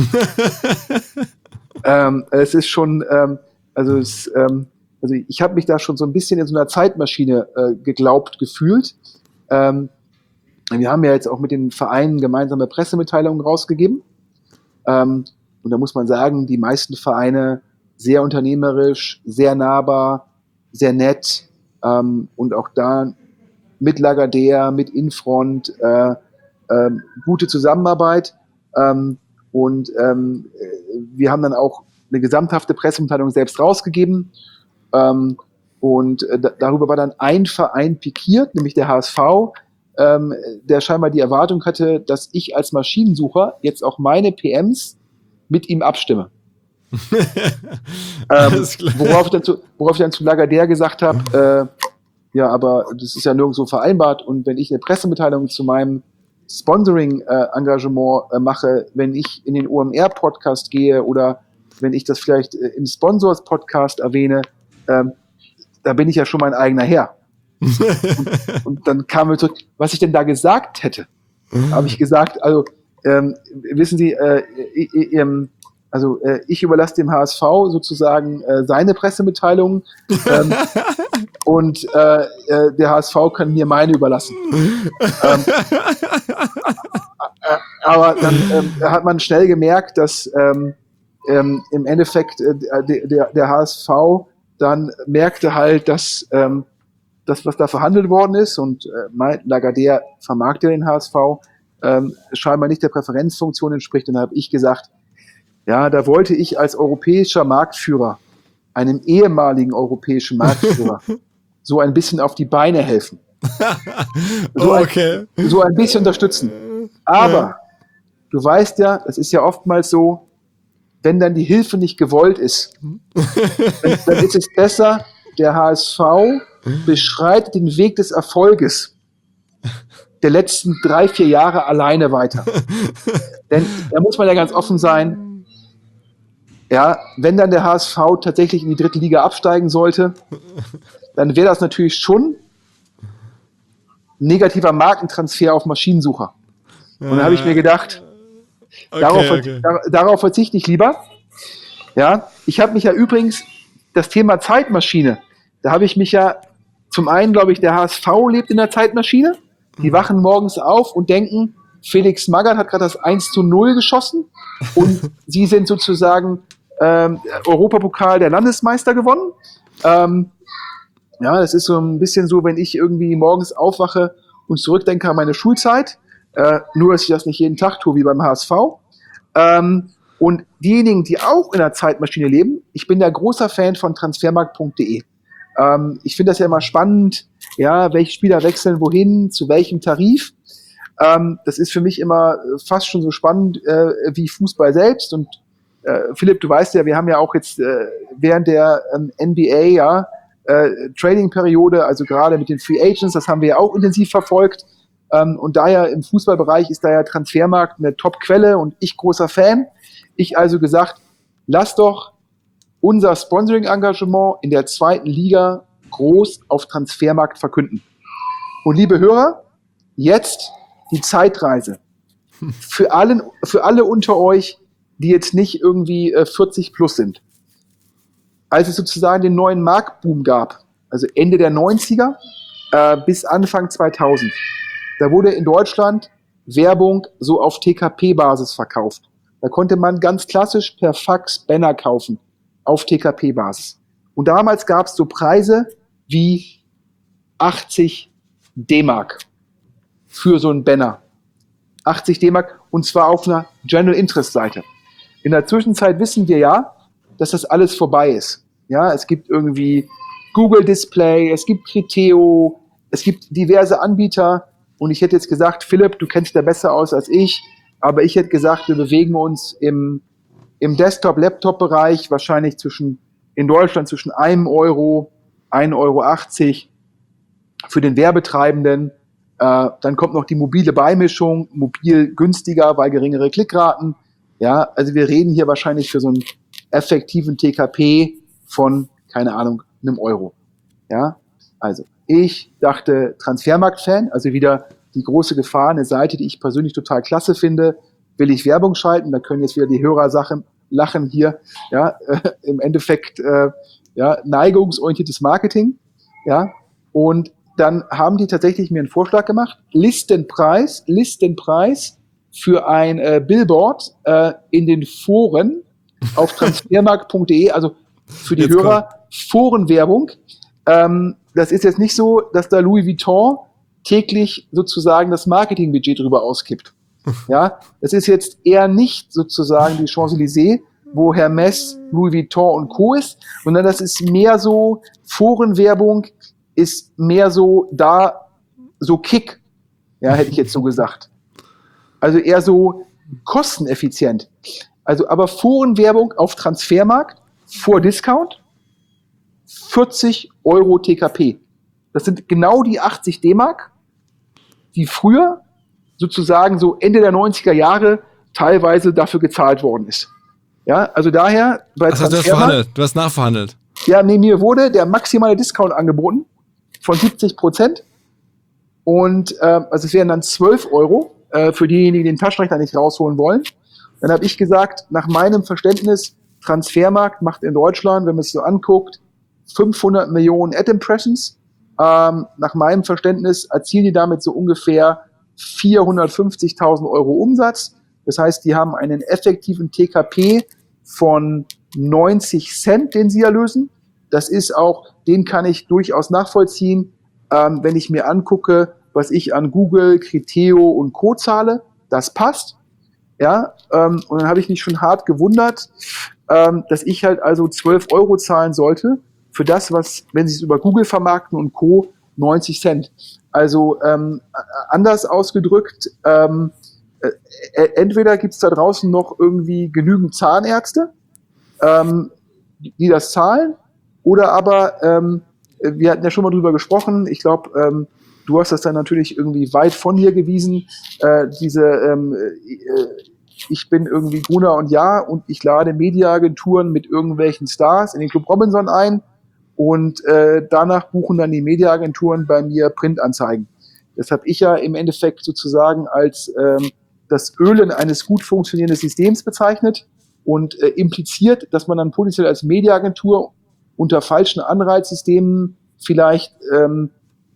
ähm, es ist schon, ähm, also, es, ähm, also ich habe mich da schon so ein bisschen in so einer Zeitmaschine äh, geglaubt, gefühlt. Ähm, wir haben ja jetzt auch mit den Vereinen gemeinsame Pressemitteilungen rausgegeben. Ähm, und da muss man sagen, die meisten Vereine sehr unternehmerisch, sehr nahbar, sehr nett ähm, und auch da mit Lagardère, mit Infront, äh, äh, gute Zusammenarbeit. Ähm, und ähm, wir haben dann auch eine gesamthafte Pressemitteilung selbst rausgegeben. Ähm, und äh, darüber war dann ein Verein pikiert, nämlich der H S V, ähm, der scheinbar die Erwartung hatte, dass ich als Maschinensucher jetzt auch meine P Ms mit ihm abstimme. ähm, worauf, ich dann zu, worauf ich dann zu Lagardère gesagt habe, äh, ja, aber das ist ja nirgendwo vereinbart und wenn ich eine Pressemitteilung zu meinem Sponsoring-Engagement äh, äh, mache, wenn ich in den O M R-Podcast gehe oder wenn ich das vielleicht äh, im Sponsors-Podcast erwähne, ähm, da bin ich ja schon mein eigener Herr. und, und dann kam mir zurück, was ich denn da gesagt hätte. Habe ich gesagt, also ähm, wissen Sie, äh, äh, äh, also äh, ich überlasse dem H S V sozusagen äh, seine Pressemitteilungen ähm, und äh, äh, der H S V kann mir meine überlassen. ähm, äh, aber dann ähm, hat man schnell gemerkt, dass ähm, ähm, im Endeffekt äh, der, der H S V dann merkte halt, dass ähm, das, was da verhandelt worden ist und äh, Lagardère vermarktet den H S V, ähm, scheinbar nicht der Präferenzfunktion entspricht. Und dann habe ich gesagt, ja, da wollte ich als europäischer Marktführer, einem ehemaligen europäischen Marktführer, so ein bisschen auf die Beine helfen. So, oh, okay. ein, so ein bisschen unterstützen. Aber ja. Du weißt ja, es ist ja oftmals so, wenn dann die Hilfe nicht gewollt ist, dann, dann ist es besser, der H S V beschreitet den Weg des Erfolges der letzten drei, vier Jahre alleine weiter. Denn da muss man ja ganz offen sein, ja, wenn dann der H S V tatsächlich in die dritte Liga absteigen sollte, dann wäre das natürlich schon negativer Markentransfer auf Maschinensucher. Und dann habe ich mir gedacht, okay, darauf, okay. Dar- darauf verzichte ich lieber. Ja, ich habe mich ja übrigens, das Thema Zeitmaschine, da habe ich mich ja, zum einen glaube ich, der H S V lebt in der Zeitmaschine, die wachen morgens auf und denken, Felix Magath hat gerade das eins zu null geschossen und sie sind sozusagen ähm, Europapokal der Landesmeister gewonnen. Ähm, ja, das ist so ein bisschen so, wenn ich irgendwie morgens aufwache und zurückdenke an meine Schulzeit, äh, nur dass ich das nicht jeden Tag tue wie beim H S V. Ähm, und diejenigen, die auch in der Zeitmaschine leben, ich bin der großer Fan von transfermarkt punkt de. Ähm, ich finde das ja immer spannend, ja, welche Spieler wechseln wohin, zu welchem Tarif. Ähm, das ist für mich immer fast schon so spannend äh, wie Fußball selbst. Und äh, Philipp, du weißt ja, wir haben ja auch jetzt äh, während der ähm, N B A ja äh, Trading-Periode, also gerade mit den Free Agents, das haben wir ja auch intensiv verfolgt. Ähm, und daher im Fußballbereich ist da ja Transfermarkt eine Top-Quelle und ich großer Fan. Ich also gesagt, lass doch unser Sponsoring-Engagement in der zweiten Liga groß auf Transfermarkt verkünden. Und liebe Hörer, jetzt die Zeitreise. Für, allen, für alle unter euch, die jetzt nicht irgendwie äh, vierzig plus sind. Als es sozusagen den neuen Marktboom gab, also Ende der neunziger äh, bis Anfang zweitausend, da wurde in Deutschland Werbung so auf T K P-Basis verkauft. Da konnte man ganz klassisch per Fax Banner kaufen auf T K P-Basis. Und damals gab es so Preise wie achtzig D-Mark für so einen Banner. achtzig D-Mark und zwar auf einer General Interest Seite. In der Zwischenzeit wissen wir ja, dass das alles vorbei ist. Ja, es gibt irgendwie Google Display, es gibt Criteo, es gibt diverse Anbieter und ich hätte jetzt gesagt, Philipp, du kennst da besser aus als ich, aber ich hätte gesagt, wir bewegen uns im, im Desktop-Laptop-Bereich wahrscheinlich zwischen, in Deutschland zwischen einem Euro, ein Euro achtzig für den Werbetreibenden. Äh, dann kommt noch die mobile Beimischung, mobil günstiger, weil geringere Klickraten. Ja, also wir reden hier wahrscheinlich für so einen effektiven T K P von, keine Ahnung, einem Euro. Ja, also ich dachte Transfermarkt-Fan, also wieder die große Gefahr, eine Seite, die ich persönlich total klasse finde, will ich Werbung schalten, da können jetzt wieder die Hörersachen lachen hier, ja, äh, im Endeffekt, äh, ja, neigungsorientiertes Marketing, ja, und dann haben die tatsächlich mir einen Vorschlag gemacht, Listenpreis, Listenpreis für ein äh, Billboard äh, in den Foren auf transfermarkt punkt de, also für die jetzt Hörer kommt Forenwerbung. Ähm, das ist jetzt nicht so, dass da Louis Vuitton täglich sozusagen das Marketingbudget drüber auskippt. Ja, das ist jetzt eher nicht sozusagen die Champs-Élysées, wo Hermès, Louis Vuitton und Co. ist, sondern das ist mehr so, Forenwerbung ist mehr so da, so Kick. Ja, hätte ich jetzt so gesagt. Also eher so kosteneffizient. Also aber Forenwerbung auf Transfermarkt vor Discount vierzig Euro T K P. Das sind genau die achtzig D-Mark, die früher sozusagen so Ende der neunziger Jahre teilweise dafür gezahlt worden ist. Ja, also daher bei das heißt, du hast verhandelt, du hast nachverhandelt. Ja, nee, mir wurde der maximale Discount angeboten von siebzig Prozent und äh, also es wären dann zwölf Euro äh, für diejenigen, die den Taschenrechner nicht rausholen wollen. Dann habe ich gesagt, nach meinem Verständnis, Transfermarkt macht in Deutschland, wenn man es so anguckt, fünfhundert Millionen Ad-Impressions. Ähm, nach meinem Verständnis erzielen die damit so ungefähr vierhundertfünfzigtausend Euro Umsatz. Das heißt, die haben einen effektiven T K P von neunzig Cent, den sie erlösen. Das ist auch, den kann ich durchaus nachvollziehen, ähm, wenn ich mir angucke, was ich an Google, Criteo und Co. zahle. Das passt. Ja, ähm, und dann habe ich mich schon hart gewundert, ähm, dass ich halt also zwölf Euro zahlen sollte für das, was, wenn sie es über Google vermarkten und Co., neunzig Cent. Also ähm, anders ausgedrückt, ähm, äh, entweder gibt es da draußen noch irgendwie genügend Zahnärzte, ähm, die das zahlen, oder aber, ähm, wir hatten ja schon mal drüber gesprochen, ich glaube, ähm, du hast das dann natürlich irgendwie weit von dir gewiesen, äh, diese, ähm, äh, ich bin irgendwie Gruner und Jahr und ich lade Mediaagenturen mit irgendwelchen Stars in den Club Robinson ein und äh, danach buchen dann die Mediaagenturen bei mir Printanzeigen. Das habe ich ja im Endeffekt sozusagen als ähm, das Ölen eines gut funktionierenden Systems bezeichnet und äh, impliziert, dass man dann potenziell als Mediaagentur unter falschen Anreizsystemen vielleicht ähm,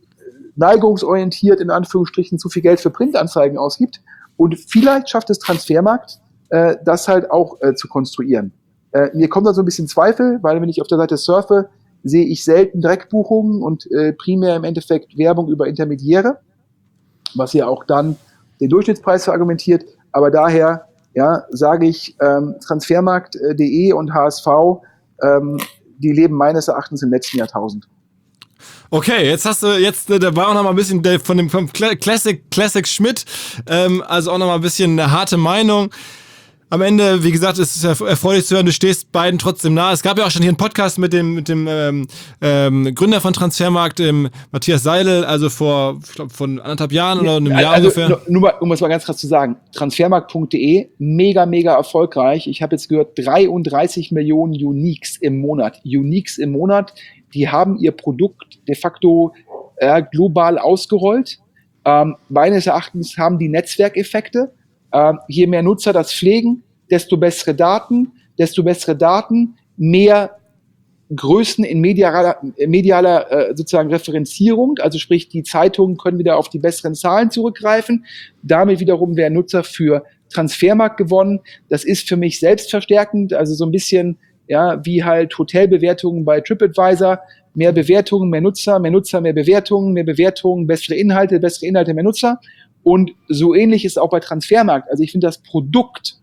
neigungsorientiert in Anführungsstrichen zu viel Geld für Printanzeigen ausgibt. Und vielleicht schafft es Transfermarkt, äh, das halt auch äh, zu konstruieren. Äh, mir kommt da so ein bisschen Zweifel, weil wenn ich auf der Seite surfe, sehe ich selten Direktbuchungen und äh, primär im Endeffekt Werbung über Intermediäre, was ja auch dann den Durchschnittspreis verargumentiert. Aber daher ja, sage ich, ähm, Transfermarkt punkt de und H S V, ähm, die leben meines Erachtens im letzten Jahrtausend. Okay, jetzt hast du, jetzt, da war auch noch mal ein bisschen der, von dem vom Classic, Classic Schmidt, ähm, also auch noch mal ein bisschen eine harte Meinung. Am Ende, wie gesagt, ist es erfreulich zu hören, du stehst beiden trotzdem nahe. Es gab ja auch schon hier einen Podcast mit dem, mit dem ähm, ähm, Gründer von Transfermarkt, dem Matthias Seidel, also vor, ich glaube, von anderthalb Jahren oder einem Jahr also, ungefähr. Nur mal, um es mal ganz krass zu sagen, Transfermarkt punkt de, mega, mega erfolgreich. Ich habe jetzt gehört, dreiunddreißig Millionen Uniques im Monat. Uniques im Monat, die haben ihr Produkt de facto äh, global ausgerollt. Ähm, meines Erachtens haben die Netzwerkeffekte. Ähm, je mehr Nutzer das pflegen, desto bessere Daten, desto bessere Daten, mehr Größen in medialer, medialer äh, sozusagen Referenzierung, also sprich, die Zeitungen können wieder auf die besseren Zahlen zurückgreifen. Damit wiederum werden Nutzer für Transfermarkt gewonnen. Das ist für mich selbstverstärkend, also so ein bisschen ja wie halt Hotelbewertungen bei TripAdvisor. Mehr Bewertungen, mehr Nutzer, mehr Nutzer, mehr Bewertungen, mehr Bewertungen, bessere Inhalte, bessere Inhalte, mehr Nutzer. Und so ähnlich ist auch bei Transfermarkt. Also ich finde das Produkt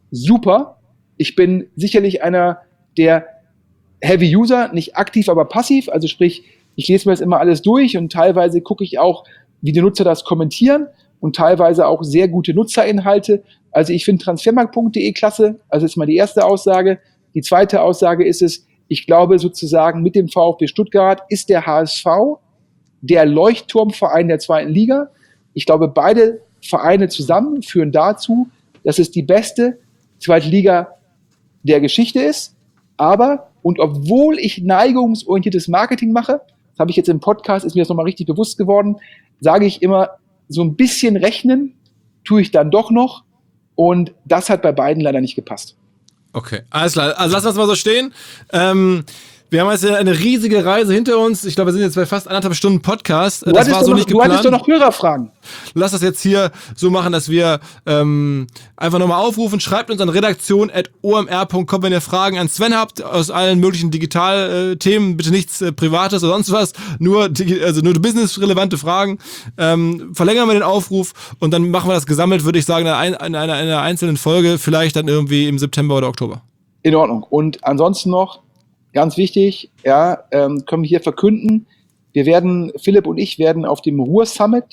super. Ich bin sicherlich einer der Heavy User, nicht aktiv, aber passiv. Also sprich, ich lese mir das immer alles durch und teilweise gucke ich auch, wie die Nutzer das kommentieren und teilweise auch sehr gute Nutzerinhalte. Also ich finde Transfermarkt punkt de klasse. Also das ist mal die erste Aussage. Die zweite Aussage ist es, ich glaube sozusagen mit dem VfB Stuttgart ist der H S V der Leuchtturmverein der zweiten Liga. Ich glaube, beide Vereine zusammen führen dazu, dass es die beste zweite Liga der Geschichte ist. Aber, und obwohl ich neigungsorientiertes Marketing mache, das habe ich jetzt im Podcast, ist mir das nochmal richtig bewusst geworden, sage ich immer, so ein bisschen rechnen tue ich dann doch noch. Und das hat bei beiden leider nicht gepasst. Okay, alles klar. Also lassen wir es mal so stehen. Ähm, wir haben jetzt eine riesige Reise hinter uns. Ich glaube, wir sind jetzt bei fast anderthalb Stunden Podcast. Du, das war so noch, nicht geplant. Du hattest doch noch Hörerfragen. Lass das jetzt hier so machen, dass wir ähm, einfach nochmal aufrufen. Schreibt uns an redaktion at o m r punkt com, wenn ihr Fragen an Sven habt aus allen möglichen Digitalthemen. Bitte nichts äh, Privates oder sonst was. Nur, also nur businessrelevante Fragen. Ähm, verlängern wir den Aufruf und dann machen wir das gesammelt, würde ich sagen, in einer, in einer, in einer einzelnen Folge. Vielleicht dann irgendwie im September oder Oktober. In Ordnung. Und ansonsten noch, ganz wichtig, ja, ähm, können wir hier verkünden, wir werden, Philipp und ich werden auf dem Ruhr Summit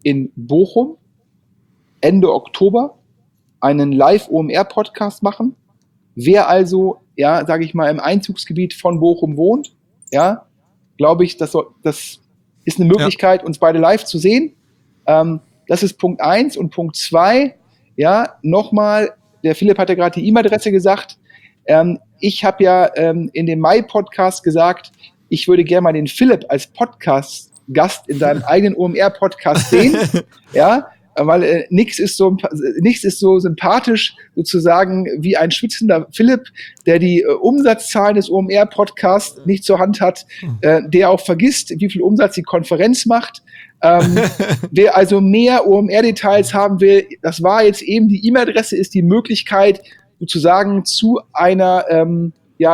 in Bochum Ende Oktober einen Live-O M R-Podcast machen. Wer also, ja, sage ich mal, im Einzugsgebiet von Bochum wohnt, ja, glaube ich, das, soll, das ist eine Möglichkeit, ja. uns beide live zu sehen. Ähm, das ist Punkt eins. Und Punkt zwei, ja, nochmal, der Philipp hat ja gerade die E-Mail-Adresse gesagt. Ähm, ich habe ja ähm, in dem Mai-Podcast gesagt, ich würde gerne mal den Philipp als Podcast-Gast in seinem eigenen O M R-Podcast sehen. Ja, weil äh, nichts ist so nichts ist so sympathisch sozusagen wie ein schwitzender Philipp, der die äh, Umsatzzahlen des O M R-Podcasts nicht zur Hand hat, äh, der auch vergisst, wie viel Umsatz die Konferenz macht. Ähm, wer also mehr O M R-Details haben will, das war jetzt eben die E-Mail-Adresse, ist die Möglichkeit sozusagen zu einer ähm, ja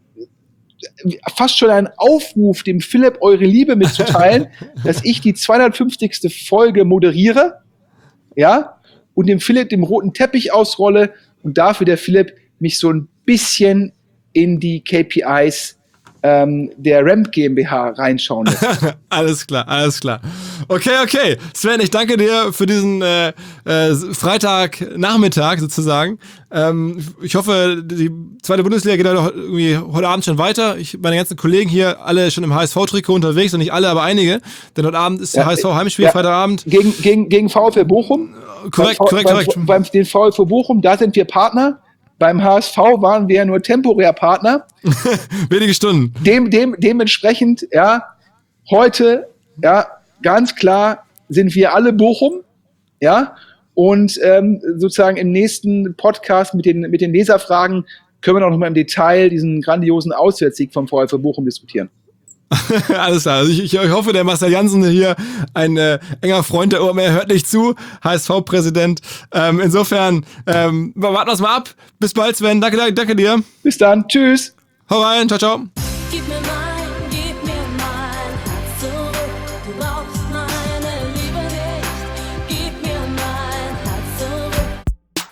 fast schon ein Aufruf, dem Philipp eure Liebe mitzuteilen, dass ich die zweihundertfünfzigste Folge moderiere, ja, und dem Philipp den roten Teppich ausrolle und dafür der Philipp mich so ein bisschen in die K P Is ähm, der Ramp GmbH reinschauen lässt. Alles klar, alles klar. Okay, okay. Sven, ich danke dir für diesen äh, äh, Freitagnachmittag sozusagen. Ähm, ich hoffe, die zweite Bundesliga geht irgendwie heute Abend schon weiter. Ich, meine ganzen Kollegen hier, alle schon im H S V-Trikot unterwegs, und nicht alle, aber einige. Denn heute Abend ist ja, H S V-Heimspiel, ja, Freitagabend. Gegen, gegen, gegen VfL Bochum. Korrekt, beim, korrekt, beim, korrekt. Beim, beim den VfL Bochum, da sind wir Partner. Beim H S V waren wir ja nur temporär Partner. Wenige Stunden. Dem, dem, dementsprechend, ja, heute, ja, ganz klar sind wir alle Bochum, ja, und ähm, sozusagen im nächsten Podcast mit den, mit den Leserfragen können wir noch mal im Detail diesen grandiosen Auswärtssieg vom VfL Bochum diskutieren. Alles klar. Also ich, ich hoffe, der Marcel Janssen hier, ein äh, enger Freund der O M R, hört nicht zu. H S V-Präsident. Ähm, insofern, ähm, warten wir es mal ab. Bis bald, Sven. Danke, danke, danke dir. Bis dann. Tschüss. Hau rein. Ciao, ciao. Gib mir mein, gib mir mein Herz zurück. Du brauchst meine Liebe nicht. Gib mir mein Herz zurück.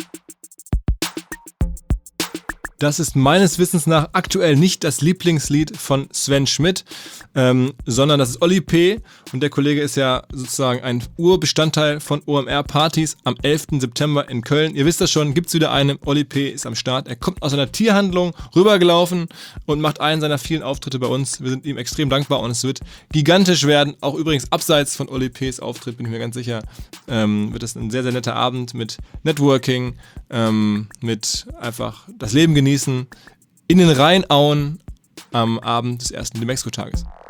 Das ist meines Wissens nach aktuell nicht das Lieblingslied von Sven Schmidt, ähm, sondern das ist Oli P. Und der Kollege ist ja sozusagen ein Urbestandteil von O M R-Partys am elften September in Köln. Ihr wisst das schon, gibt's wieder eine. Oli P. ist am Start. Er kommt aus einer Tierhandlung rübergelaufen und macht einen seiner vielen Auftritte bei uns. Wir sind ihm extrem dankbar und es wird gigantisch werden. Auch übrigens abseits von Oli P.s Auftritt, bin ich mir ganz sicher, ähm, wird es ein sehr, sehr netter Abend mit Networking, ähm, mit einfach das Leben genießen in den Rheinauen am Abend des ersten Demexco-Tages.